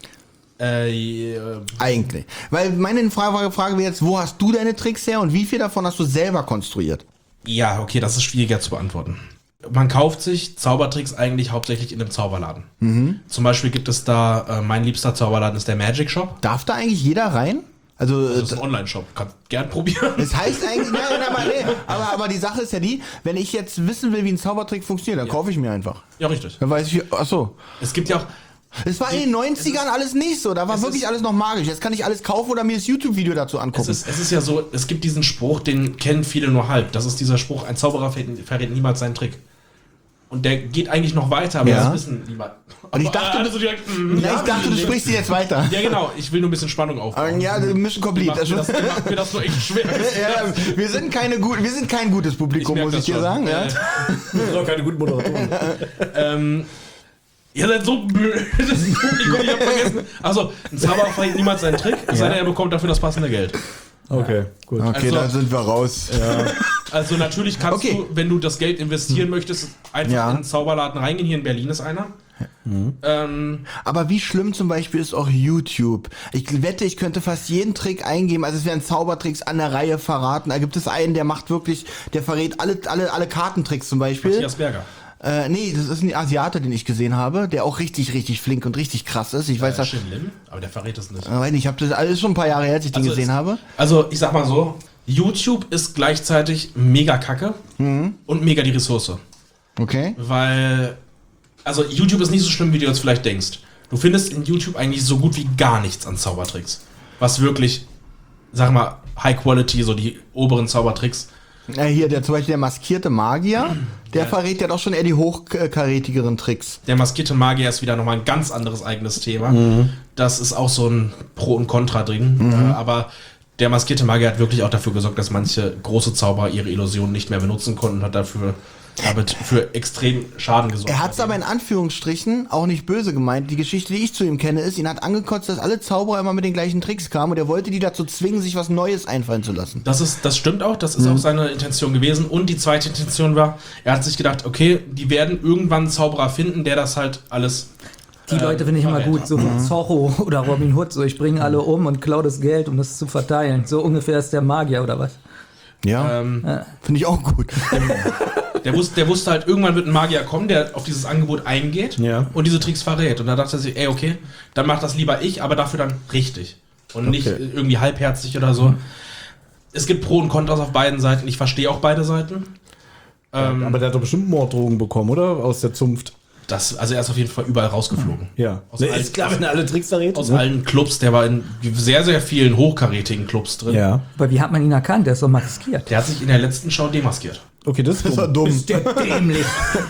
Äh, äh, Eigentlich. Weil meine Frage, Frage wäre jetzt, wo hast du deine Tricks her und wie viel davon hast du selber konstruiert? ja, okay, das ist schwieriger zu beantworten. Man kauft sich Zaubertricks eigentlich hauptsächlich in einem Zauberladen. Zum Beispiel gibt es da, äh, mein liebster Zauberladen ist der Magic Shop. Darf da eigentlich jeder rein? Also, Das ist ein Online-Shop. Kannst gern probieren. das heißt eigentlich, nein, nein, aber, nee, aber, aber die Sache ist ja die, wenn ich jetzt wissen will, wie ein Zaubertrick funktioniert, dann kaufe ich mir einfach. Ja, richtig. Dann weiß ich, ach so. Es gibt ja auch, Es war in den neunzigern alles nicht so, da war es wirklich ist- alles noch magisch. Jetzt kann ich alles kaufen oder mir das YouTube-Video dazu es angucken. ist, es ist ja so, es gibt diesen Spruch, den kennen viele nur halb. Das ist dieser Spruch, ein Zauberer verrät, verrät niemals seinen Trick. Und der geht eigentlich noch weiter, aber Ja. das wissen niemand. Und ich Aber dachte- alle so direkt, mm, Na, ich dachte, du sprichst sie jetzt weiter. Ja, genau. Ich will nur ein bisschen Spannung Aber aufbauen. ja, Mission Complete. Macht mir das, macht mir das nur echt schwer. Ja, wir sind keine gut, wir sind kein gutes Publikum, merk muss das ich dir schon. sagen. Ja? Äh, Das sind auch keine guten Moderatoren. ähm, ihr seid so blöd. Das Publikum, ich hab vergessen. Also, ein Zauberer verrät niemals seinen Trick, es sei denn, er bekommt dafür das passende Geld. Okay, gut. Okay, Also- da sind wir raus. Also natürlich kannst Okay. du, wenn du das Geld investieren möchtest, einfach Ja. in einen Zauberladen reingehen. Hier in Berlin ist einer. Ähm, Aber wie schlimm zum Beispiel ist auch YouTube? Ich wette, ich könnte fast jeden Trick eingeben. Also es werden Zaubertricks an der Reihe verraten. Da gibt es einen, der macht wirklich, der verrät alle, alle, alle Kartentricks zum Beispiel. Matthias Berger. Äh, nee, das ist ein Asiate, den ich gesehen habe, der auch richtig, richtig flink und richtig krass ist. Ich weiß Äh, das. Shin Lim, aber der verrät es nicht. Ich weiß nicht, ich habe das alles schon ein paar Jahre her, als ich den Also gesehen es- habe. Also ich sag mal so, YouTube ist gleichzeitig mega kacke Mhm. und mega die Ressource. Okay. Weil, also YouTube ist nicht so schlimm, wie du jetzt vielleicht denkst. Du findest in YouTube eigentlich so gut wie gar nichts an Zaubertricks. Was wirklich, sag mal, High Quality, so die oberen Zaubertricks. Äh, hier, der zum Beispiel der maskierte Magier, der verrät ja doch schon eher die hochkarätigeren Tricks. Der maskierte Magier ist wieder nochmal ein ganz anderes eigenes Thema. Das ist auch so ein Pro und Contra drin. Äh, aber der maskierte Magier hat wirklich auch dafür gesorgt, dass manche große Zauberer ihre Illusionen nicht mehr benutzen konnten und hat dafür damit für extrem Schaden gesorgt. Er hat es aber in Anführungsstrichen auch nicht böse gemeint. Die Geschichte, die ich zu ihm kenne, ist, ihn hat angekotzt, dass alle Zauberer immer mit den gleichen Tricks kamen und er wollte die dazu zwingen, sich was Neues einfallen zu lassen. Das ist, das stimmt auch, das ist auch seine Intention gewesen. Und die zweite Intention war, er hat sich gedacht, okay, die werden irgendwann einen Zauberer finden, der das halt alles. Die äh, Leute finde ich immer verrät. gut, so wie Zorro oder Robin Hood, so ich bringe alle um und klaue das Geld, um das zu verteilen. So ungefähr ist der Magier oder was? Ja, Ähm, finde ich auch gut. der, wusste, der wusste halt, irgendwann wird ein Magier kommen, der auf dieses Angebot eingeht Ja. und diese Tricks verrät. Und da dachte er sich, ey, okay, dann mach das lieber ich, aber dafür dann richtig. Und nicht Okay. irgendwie halbherzig oder so. Es gibt Pro und Kontras auf beiden Seiten. Ich verstehe auch beide Seiten. Ähm, Aber der hat doch bestimmt Morddrogen bekommen, oder? Aus der Zunft. das, also er ist auf jeden Fall überall rausgeflogen. Ja. Aus Nee, allen- ist klar, wenn er alle Tricks verrät. Aus ne? allen Clubs, der war in sehr, sehr vielen hochkarätigen Clubs drin. Ja. Aber wie hat man ihn erkannt? Der ist doch maskiert. Der hat sich in der letzten Show demaskiert. Okay, das ist Das war dumm. dumm. Der dämlich.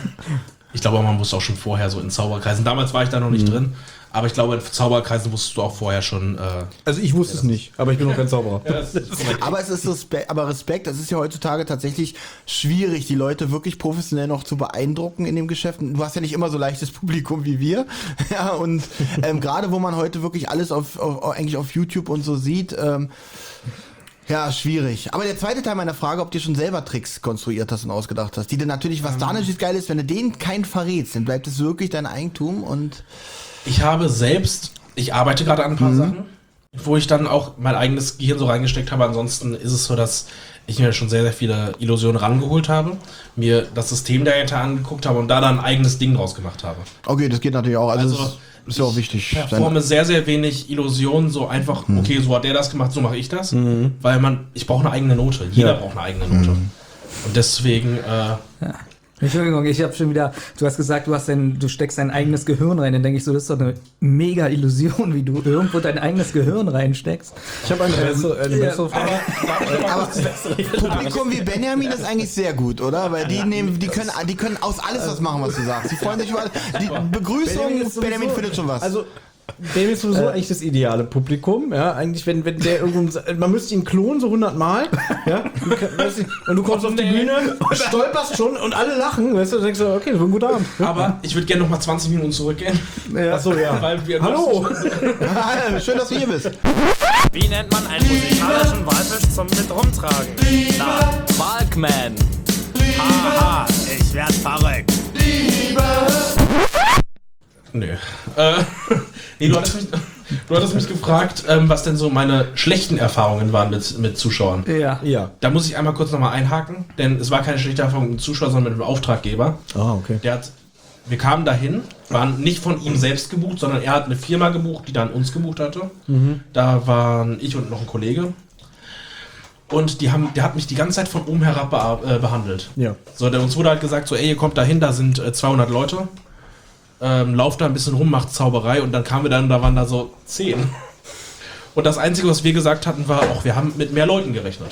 Ich glaube, man wusste auch schon vorher so in Zauberkreisen. Damals war ich da noch nicht drin, aber ich glaube, in Zauberkreisen wusstest du auch vorher schon. Äh, Also ich wusste es nicht, aber ich bin noch kein Zauberer. Aber es ist Respekt, aber Respekt, es ist ja heutzutage tatsächlich schwierig, die Leute wirklich professionell noch zu beeindrucken in dem Geschäft. Du hast ja nicht immer so leichtes Publikum wie wir. Ja, und ähm, gerade wo man heute wirklich alles auf, auf eigentlich auf YouTube und so sieht, ähm, ja, schwierig. Aber der zweite Teil meiner Frage, ob du schon selber Tricks konstruiert hast und ausgedacht hast, die dann natürlich, was da natürlich geil ist, wenn du denen keinen verrätst, dann bleibt es wirklich dein Eigentum und Ich habe selbst, ich arbeite gerade an ein paar mhm. Sachen, wo ich dann auch mein eigenes Gehirn so reingesteckt habe. Ansonsten ist es so, dass ich mir schon sehr, sehr viele Illusionen rangeholt habe, mir das System dahinter angeguckt habe und da dann ein eigenes Ding draus gemacht habe. Okay, das geht natürlich auch. Also, Also ist ja auch wichtig. Ich performe sehr, sehr wenig Illusionen, so einfach, mhm. okay, so hat der das gemacht, so mache ich das. Mhm. Weil man, ich brauche eine eigene Note. Jeder ja. braucht eine eigene Note. Mhm. Und deswegen, äh, ja. Entschuldigung, ich habe schon wieder, du hast gesagt, du hast dein, du steckst dein eigenes Gehirn rein. Dann denke ich so, das ist doch eine mega Illusion, wie du irgendwo dein eigenes Gehirn reinsteckst. Ich habe eine bessere, eine bessere Frage. Aber Publikum wie Benjamin ist eigentlich sehr gut, oder? Weil die nehmen, die können, die können aus alles was machen, was du sagst. Die freuen sich über die Begrüßung. Benjamin, sowieso, Benjamin findet schon was. Also Benjamin ist sowieso äh. eigentlich das ideale Publikum, ja, eigentlich, wenn, wenn der irgendwo, man müsste ihn klonen, so hundert Mal, ja, und du kommst auf die Bühne, stolperst schon und alle lachen, weißt du, du denkst so, okay, das war ein guter Abend. Aber ich würde gerne noch mal zwanzig Minuten zurückgehen. Ja. Achso, ja. Weil wir Hallo! Schön, dass du hier bist. Wie nennt man einen musikalischen Walfisch zum mit rumtragen? Na, Walkman. Haha, ich werd verrückt. Nö. Äh, nee, du hattest mich, du hattest mich gefragt, ähm, was denn so meine schlechten Erfahrungen waren mit, mit Zuschauern. Ja. ja. Da muss ich einmal kurz nochmal einhaken, denn es war keine schlechte Erfahrung mit dem Zuschauer, sondern mit dem Auftraggeber. Ah, okay. Der hat, wir kamen dahin, waren nicht von ihm selbst gebucht, sondern er hat eine Firma gebucht, die dann uns gebucht hatte. Mhm. Da waren ich und noch ein Kollege. Und die haben, der hat mich die ganze Zeit von oben herab be- äh, behandelt. Ja. So, der, uns wurde halt gesagt, so, ey, ihr kommt dahin, da sind äh, zweihundert Leute. Ähm, lauft da ein bisschen rum, macht Zauberei und dann kamen wir dann, da waren da so zehn. Und das Einzige, was wir gesagt hatten, war auch, wir haben mit mehr Leuten gerechnet.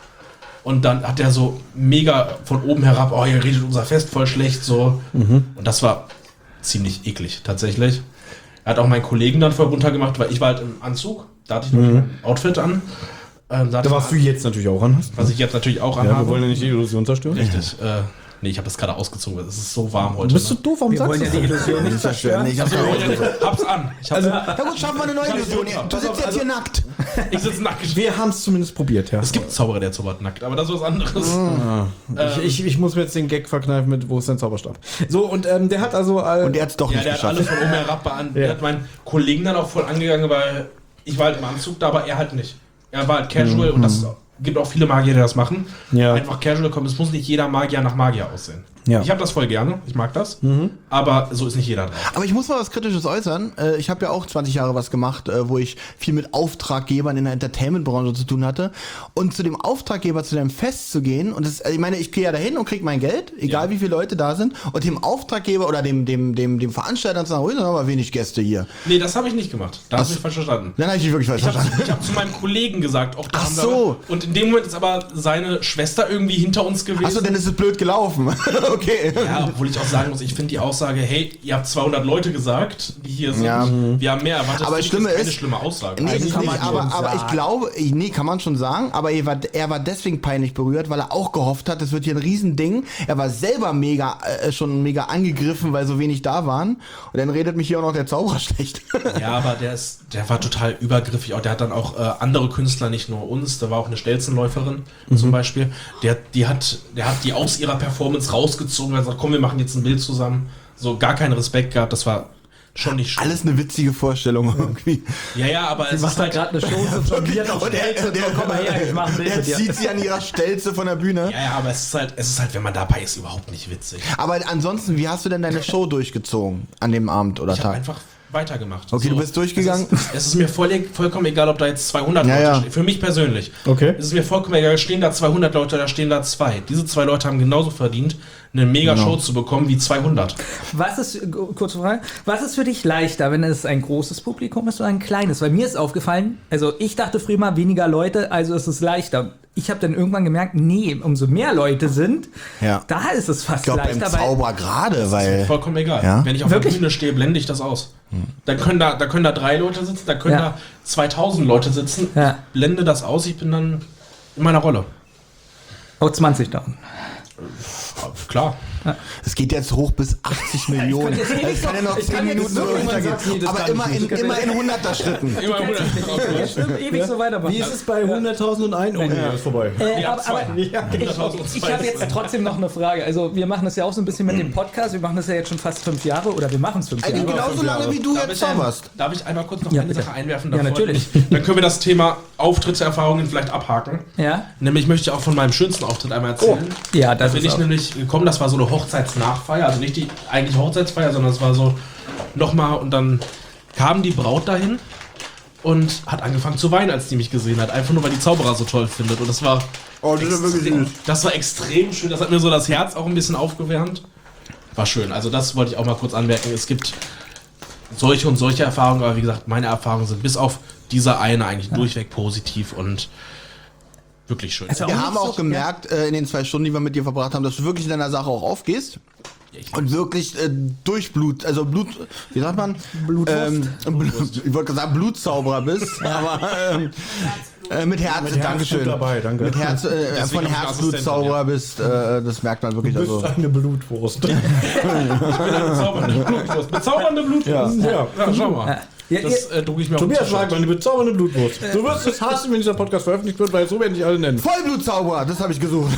Und dann hat er so mega von oben herab, oh, ihr redet unser Fest voll schlecht, so. Mhm. Und das war ziemlich eklig, tatsächlich. Er hat auch meinen Kollegen dann voll runtergemacht, weil ich war halt im Anzug, da hatte ich noch mhm. ein Outfit an. Ähm, da da warst du jetzt natürlich auch an. Was ich jetzt natürlich auch ja, anhabe. Wir wollen ja nicht die Illusion zerstören. Richtig, äh, nee, ich habe das gerade ausgezogen, es ist so warm heute. Bist du doof, warum wir sagst wollen du ja die Illusion nicht zerstören? Nee, ich hab's, hab's an. Ich hab's also, an. ja gut, schaffen wir eine neue Illusion. Du sitzt jetzt hier nackt. Ich sitze nackt. Wir haben es zumindest probiert, ja. Es gibt Zauberer, der zaubert nackt, aber das ist was anderes. Ah. Ähm. Ich, ich, ich muss mir jetzt den Gag verkneifen mit, wo ist dein Zauberstab? So, und ähm, der hat also... Äh, und der hat's doch ja, nicht der geschafft. hat alles von oben herab behandelt. Ja. Der hat meinen Kollegen dann auch voll angegangen, weil ich war halt im Anzug da, aber er halt nicht. Er war halt casual mhm. und das gibt auch viele Magier, die das machen. Ja. Einfach casual kommen. Es muss nicht jeder Magier nach Magier aussehen. Ja. Ich habe das voll gerne, ich mag das, mhm. aber so ist nicht jeder drauf. Aber ich muss mal was Kritisches äußern. Ich habe ja auch zwanzig Jahre was gemacht, wo ich viel mit Auftraggebern in der Entertainment-Branche zu tun hatte. Und zu dem Auftraggeber, zu dem Fest zu gehen, und das, ich meine, ich gehe ja dahin und kriege mein Geld, egal ja. wie viele Leute da sind, und dem Auftraggeber oder dem, dem, dem, dem Veranstalter zu sagen, oh, sind aber wenig Gäste hier. Nee, das habe ich nicht gemacht. Da hast du mich falsch verstanden. Dann habe ich dich wirklich falsch ich verstanden. Ich habe zu meinem Kollegen gesagt, auch da Ach haben so. Wir, und in dem Moment ist aber seine Schwester irgendwie hinter uns gewesen. Achso, dann ist es blöd gelaufen. Okay. Ja, obwohl ich auch sagen muss, ich finde die Aussage, hey, ihr habt zweihundert Leute gesagt, die hier sind, ja. wir haben mehr erwartet. Aber das Schlimme ist keine ist, schlimme Aussage. Nee, nicht, aber, aber ich glaube, nee, kann man schon sagen, aber er war, er war deswegen peinlich berührt, weil er auch gehofft hat, das wird hier ein Riesending. Er war selber mega, äh, schon mega angegriffen, weil so wenig da waren. Und dann redet mich hier auch noch der Zauberer schlecht. Ja, aber der ist, der war total übergriffig. Auch der hat dann auch äh, andere Künstler, nicht nur uns. Da war auch eine Stelzenläuferin mhm. zum Beispiel. Der, die hat, der hat die aus ihrer Performance rausgezogen und gesagt, komm, wir machen jetzt ein Bild zusammen. So gar keinen Respekt gehabt. Das war schon nicht schön. Alles eine witzige Vorstellung irgendwie. Ja, ja, aber sie es macht ist da halt gerade eine Show so von mir und der, der, komm mal her, ich mach ein Bild der zieht sie an ihrer Stelze von der Bühne. Ja, ja, aber es ist halt, es ist halt, wenn man dabei ist, überhaupt nicht witzig. Aber ansonsten, wie hast du denn deine Show durchgezogen an dem Abend oder ich Tag? Einfach weitergemacht. Okay, so, du bist durchgegangen? Es ist, es ist mir voll, vollkommen egal, ob da jetzt zweihundert ja, Leute ja. stehen. Für mich persönlich. Okay. Es ist mir vollkommen egal, stehen da zweihundert Leute, da stehen da zwei. Diese zwei Leute haben genauso verdient, eine Mega-Show genau. zu bekommen wie zweihundert. Was ist, kurze Frage, was ist für dich leichter, wenn es ein großes Publikum ist oder ein kleines? Weil mir ist aufgefallen, also ich dachte früher mal weniger Leute, also ist es leichter. Ich habe dann irgendwann gemerkt, nee, umso mehr Leute sind, ja. da ist es fast ich glaub, leichter. Ich glaube, im Zauber gerade, weil... ist mir vollkommen egal. Ja? Wenn ich auf Wirklich? der Bühne stehe, blende ich das aus. Hm. Dann können da, da können da drei Leute sitzen, da können ja. da zweitausend Leute sitzen. Ja. Ich blende das aus, ich bin dann in meiner Rolle. Oh, zwanzig dann. Klar. Es geht jetzt hoch bis achtzig Millionen. jetzt ewig Das kann ja noch ich kann zehn jetzt Minuten so weitergehen. sagen, nee, das Aber kann immer ich in, nicht. immer in hunderter Schritten. Immer hundert. ewig so weitermachen. Wie ist es bei hunderttausend und ein? Oh, ja, ist vorbei. Äh, Ja, aber, zwei. aber ich, ich habe jetzt trotzdem noch eine Frage. Also wir machen das ja auch so ein bisschen mit dem Podcast. Wir machen das ja jetzt schon fast fünf Jahre oder wir machen es fünf Eigentlich Jahre. genauso lange wie du Darf jetzt ich, ähm, zauberst. darf ich einmal kurz noch Ja, eine bitte. Sache einwerfen? Ja, davor? natürlich. Dann können wir das Thema Auftrittserfahrungen vielleicht abhaken. Ja? Nämlich möchte ich auch von meinem schönsten Auftritt einmal erzählen. Ja, Da das bin ist ich auch. nämlich gekommen, das war so eine Hochzeitsnachfeier, also nicht die eigentliche Hochzeitsfeier, sondern es war so nochmal und dann kam die Braut dahin und hat angefangen zu weinen, als die mich gesehen hat, einfach nur weil die Zauberer so toll findet und das war Oh, das ist wirklich süß. das war extrem schön, das hat mir so das Herz auch ein bisschen aufgewärmt. War schön, also das wollte ich auch mal kurz anmerken, es gibt solche und solche Erfahrungen, aber wie gesagt, meine Erfahrungen sind bis auf diese eine eigentlich durchweg positiv und wirklich schön. Also Wir nicht haben so- auch gemerkt äh, in den zwei Stunden, die wir mit dir verbracht haben, dass du wirklich in deiner Sache auch aufgehst. Und wirklich äh, durch Blut, also Blut, wie sagt man? Blutwurst. Ähm, Blut, ich wollte gerade sagen Blutzauberer bist, aber ähm, äh, mit Herz, Mit Dankeschön. Herzblut dabei, danke. Mit Herz, äh, Deswegen von hab ich Herzblutzauberer bist, äh, das merkt man wirklich. Du bist Also. eine Blutwurst. Bezaubernde Blutwurst. Bezaubernde Blutwurst. Ja. Ja, schau mal. Ja, Das äh, drucke ich mir auf den Tobias T-Shirt. Wagner, eine bezaubernde Blutwurst. Du wirst es hassen, wenn dieser Podcast veröffentlicht wird, weil so werden dich alle nennen. Vollblutzauberer, das habe ich gesucht.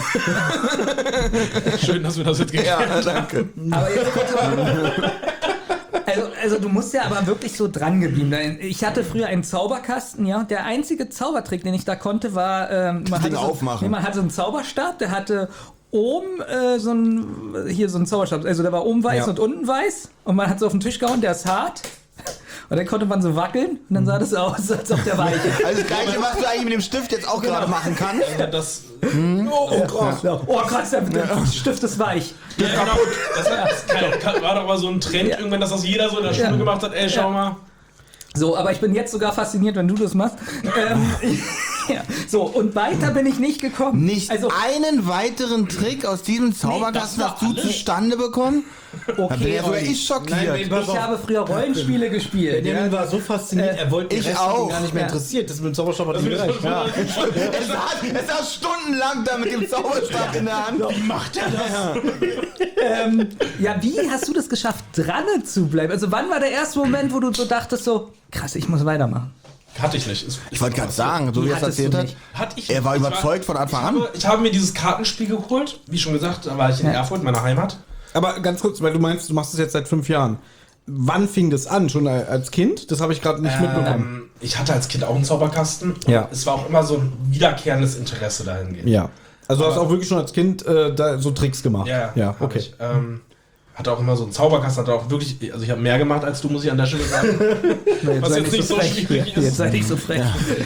Schön, dass wir das jetzt geklärt haben. danke. Aber jetzt kurz mal. Also, also du musst ja aber wirklich so dran geblieben sein. Ich hatte früher einen Zauberkasten, ja, und der einzige Zaubertrick, den ich da konnte, war, ähm, man, Ding hatte so, aufmachen. nee, man hatte so einen Zauberstab, der hatte oben äh, so ein, hier so ein Zauberstab, also der war oben weiß Ja. und unten weiß und man hat so auf den Tisch gehauen, der ist hart. Und dann konnte man so wackeln und dann sah das aus, als ob der weich ist. Also das gleiche, was du eigentlich mit dem Stift jetzt auch gerade machen kannst. Ja, das, Oh, oh krass. Oh krass, der, der Stift ist weich. ja, kaputt. Das, das kann, kann, war doch mal so ein Trend, irgendwann, dass das jeder so in der Schule Ja. gemacht hat. Ey, schau mal. So, aber ich bin jetzt sogar fasziniert, wenn du das machst. Ähm, ja. So, und weiter bin ich nicht gekommen. Nicht also, einen weiteren Trick aus diesem Zauberkasten das war hast du alles. zustande bekommen? Da bin okay, ja sogar ich schockiert. ich habe früher Rollenspiele gespielt. Benjamin Ja. war so fasziniert, er wollte die ich restlichen auch. gar nicht mehr Ja. interessiert. Das mit dem Zauberstab hat ihm gereicht. Ja. es, saß, es saß stundenlang da mit dem Zauberstab in der Hand. Wie macht der das? Ähm, ja, wie hast du das geschafft, dran zu bleiben? Also wann war der erste Moment, wo du so dachtest, so, krass, ich muss weitermachen? Hatte ich nicht. Ist- Ich wollte gerade sagen, so wie er es Hattest du erzählt hat. nicht. Hatte ich Er war Ich überzeugt von Anfang ich an. Habe, ich habe mir dieses Kartenspiel geholt. Wie schon gesagt, da war ich in Ja. Erfurt, meiner Heimat. Aber ganz kurz, weil du meinst, du machst es jetzt seit fünf Jahren. Wann fing das an? Schon als Kind? Das habe ich gerade nicht mitbekommen. Ähm, ich hatte als Kind auch einen Zauberkasten. Und Ja. Es war auch immer so ein wiederkehrendes Interesse dahingehend. Ja. Also du hast Aber- auch wirklich schon als Kind äh, da so Tricks gemacht. Ja, ja, ja hab okay. Ich. Ähm, hatte auch immer so einen Zauberkasten, hatte auch wirklich, also ich habe mehr gemacht als du, muss ich an der Stelle sagen. Was sei jetzt nicht so frech. schwierig ist. Jetzt sei nicht so frech.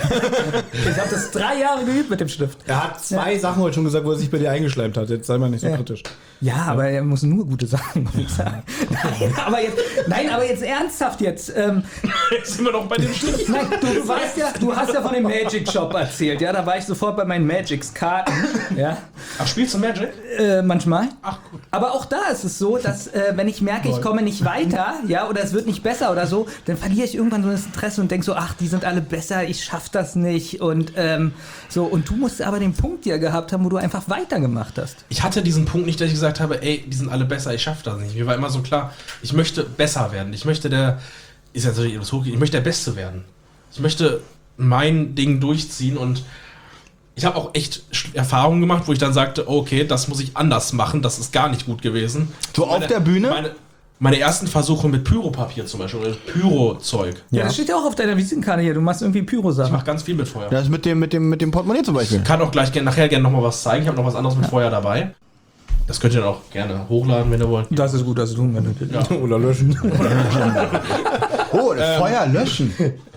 Ich habe das drei Jahre geübt mit dem Stift. Er hat zwei Sachen heute schon gesagt, wo er sich bei dir eingeschleimt hat. Jetzt sei mal nicht so Ja. kritisch. Ja, aber er muss nur gute Sachen muss ich sagen. Nein, aber jetzt, nein, aber jetzt ernsthaft jetzt. Ähm, Jetzt sind wir noch bei dem Stift. nein, du, du weißt ja, du hast ja von dem Magic Shop erzählt, ja, da war ich sofort bei meinen Magics Karten, ja, Ach, spielst du Magic? äh, manchmal. Ach gut. Aber auch da ist es so, dass äh, wenn ich merke, ich komme nicht weiter, ja, oder es wird nicht besser oder so, dann verliere ich irgendwann so das Interesse und denke so, ach, die sind alle besser, ich schaff das nicht und ähm, so. Und du musst aber den Punkt ja gehabt haben, wo du einfach weitergemacht hast. Ich hatte diesen Punkt nicht, dass ich gesagt habe, ey, die sind alle besser, ich schaffe das nicht. Mir war immer so klar, ich möchte besser werden. Ich möchte der, ist ja natürlich etwas hoch, ich möchte der Beste werden. Ich möchte mein Ding durchziehen und ich habe auch echt Sch- Erfahrungen gemacht, wo ich dann sagte, okay, das muss ich anders machen, das ist gar nicht gut gewesen. So auf der Bühne? Meine, meine ersten Versuche mit Pyropapier zum Beispiel, oder Pyro-Zeug. Ja, das steht ja auch auf deiner Visitenkarte hier, du machst irgendwie Ich Pyro-Sachen. mache ganz viel mit Feuer. Das mit dem, mit dem, mit dem Portemonnaie zum Beispiel. Ich kann auch gleich gern, nachher gerne nochmal was zeigen. Ich habe noch was anderes mit Feuer dabei. Das könnt ihr dann auch gerne hochladen, wenn ihr wollt. Das ist gut, das tun wir natürlich. Ja. Oder löschen. Oh, das Feuer löschen.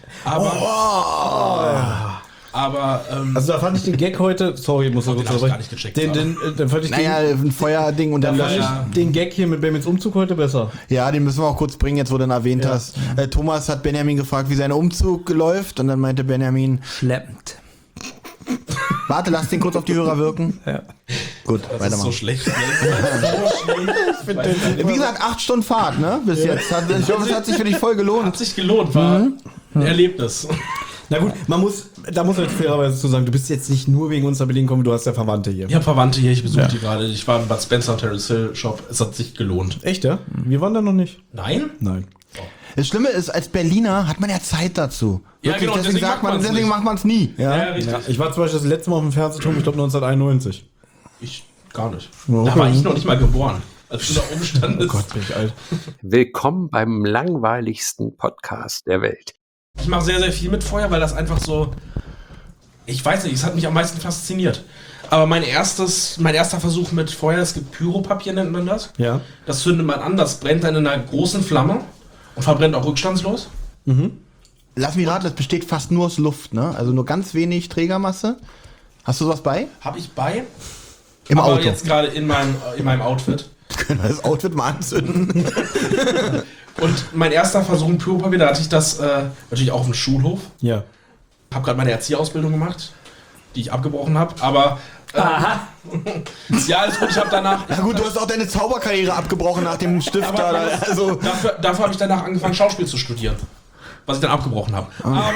Aber, aber ähm, Also da fand ich den Gag heute, sorry, ich muss Oh, kurz den hab ich unterbrechen. gar nicht gecheckt, Den, aber- den, äh, dann fand ich Naja, ein Feuerding und dann den, fand löschen. ja. ich den Gag hier mit Benjamins Umzug heute besser. Ja, den müssen wir auch kurz bringen, jetzt wo du ihn erwähnt hast. Äh, Thomas hat Benjamin gefragt, wie sein Umzug läuft und dann meinte Benjamin, Schleppend. warte, lass den kurz auf die Hörer wirken. Ja. Gut, das ist weitermachen. so schlecht. Das ist so schlecht. Wie gesagt, acht Stunden Fahrt, ne? Bis jetzt. Hat, ich hoffe, es hat sich für dich voll gelohnt. Hat sich gelohnt, war ein Erlebnis. Na gut, man muss, da muss man jetzt fairerweise zu sagen, du bist jetzt nicht nur wegen uns nach Berlin gekommen, du hast ja Verwandte hier. Ich habe Verwandte hier, ich besuche ja. die gerade. Ich war im Bad Spencer Terrace Hill Shop. Es hat sich gelohnt. Echt, ja? Wir waren da noch nicht. Nein? Nein. Das Schlimme ist, als Berliner hat man ja Zeit dazu. Ja, Wirklich, genau, deswegen, deswegen sagt macht man, man's deswegen nicht. macht man es nie. Ja. Ja, richtig. Ja, ich war zum Beispiel das letzte Mal auf dem Fernsehturm, ich glaube neunzehnhunderteinundneunzig. Ich gar nicht. Okay. Da war ich noch nicht mal geboren. Als dieser Umstand ist. Oh Gott, bin ich alt. Willkommen beim langweiligsten Podcast der Welt. Ich mache sehr, sehr viel mit Feuer, weil das einfach so, ich weiß nicht, es hat mich am meisten fasziniert. Aber mein erstes, mein erster Versuch mit Feuer, es gibt Pyropapier, nennt man das. Ja. Das zündet man an, das brennt dann in einer großen Flamme und verbrennt auch rückstandslos. Mhm. Lass mich raten, das besteht fast nur aus Luft, ne? Also nur ganz wenig Trägermasse. Hast du sowas bei? Habe ich bei, Im aber Auto. jetzt gerade in meinem, in meinem Outfit. Können wir das Outfit mal anzünden? Und mein erster Versuch mit Pyropapier, da hatte ich das äh, natürlich auch auf dem Schulhof. Ja. Habe gerade meine Erzieherausbildung gemacht, die ich abgebrochen habe, aber äh, Aha. ja, alles gut, ich habe danach Na gut, du hast auch deine Zauberkarriere abgebrochen nach dem Stift Aber da. man- Also, Dafür, dafür habe ich danach angefangen, Schauspiel zu studieren. Was ich dann abgebrochen habe. Ah.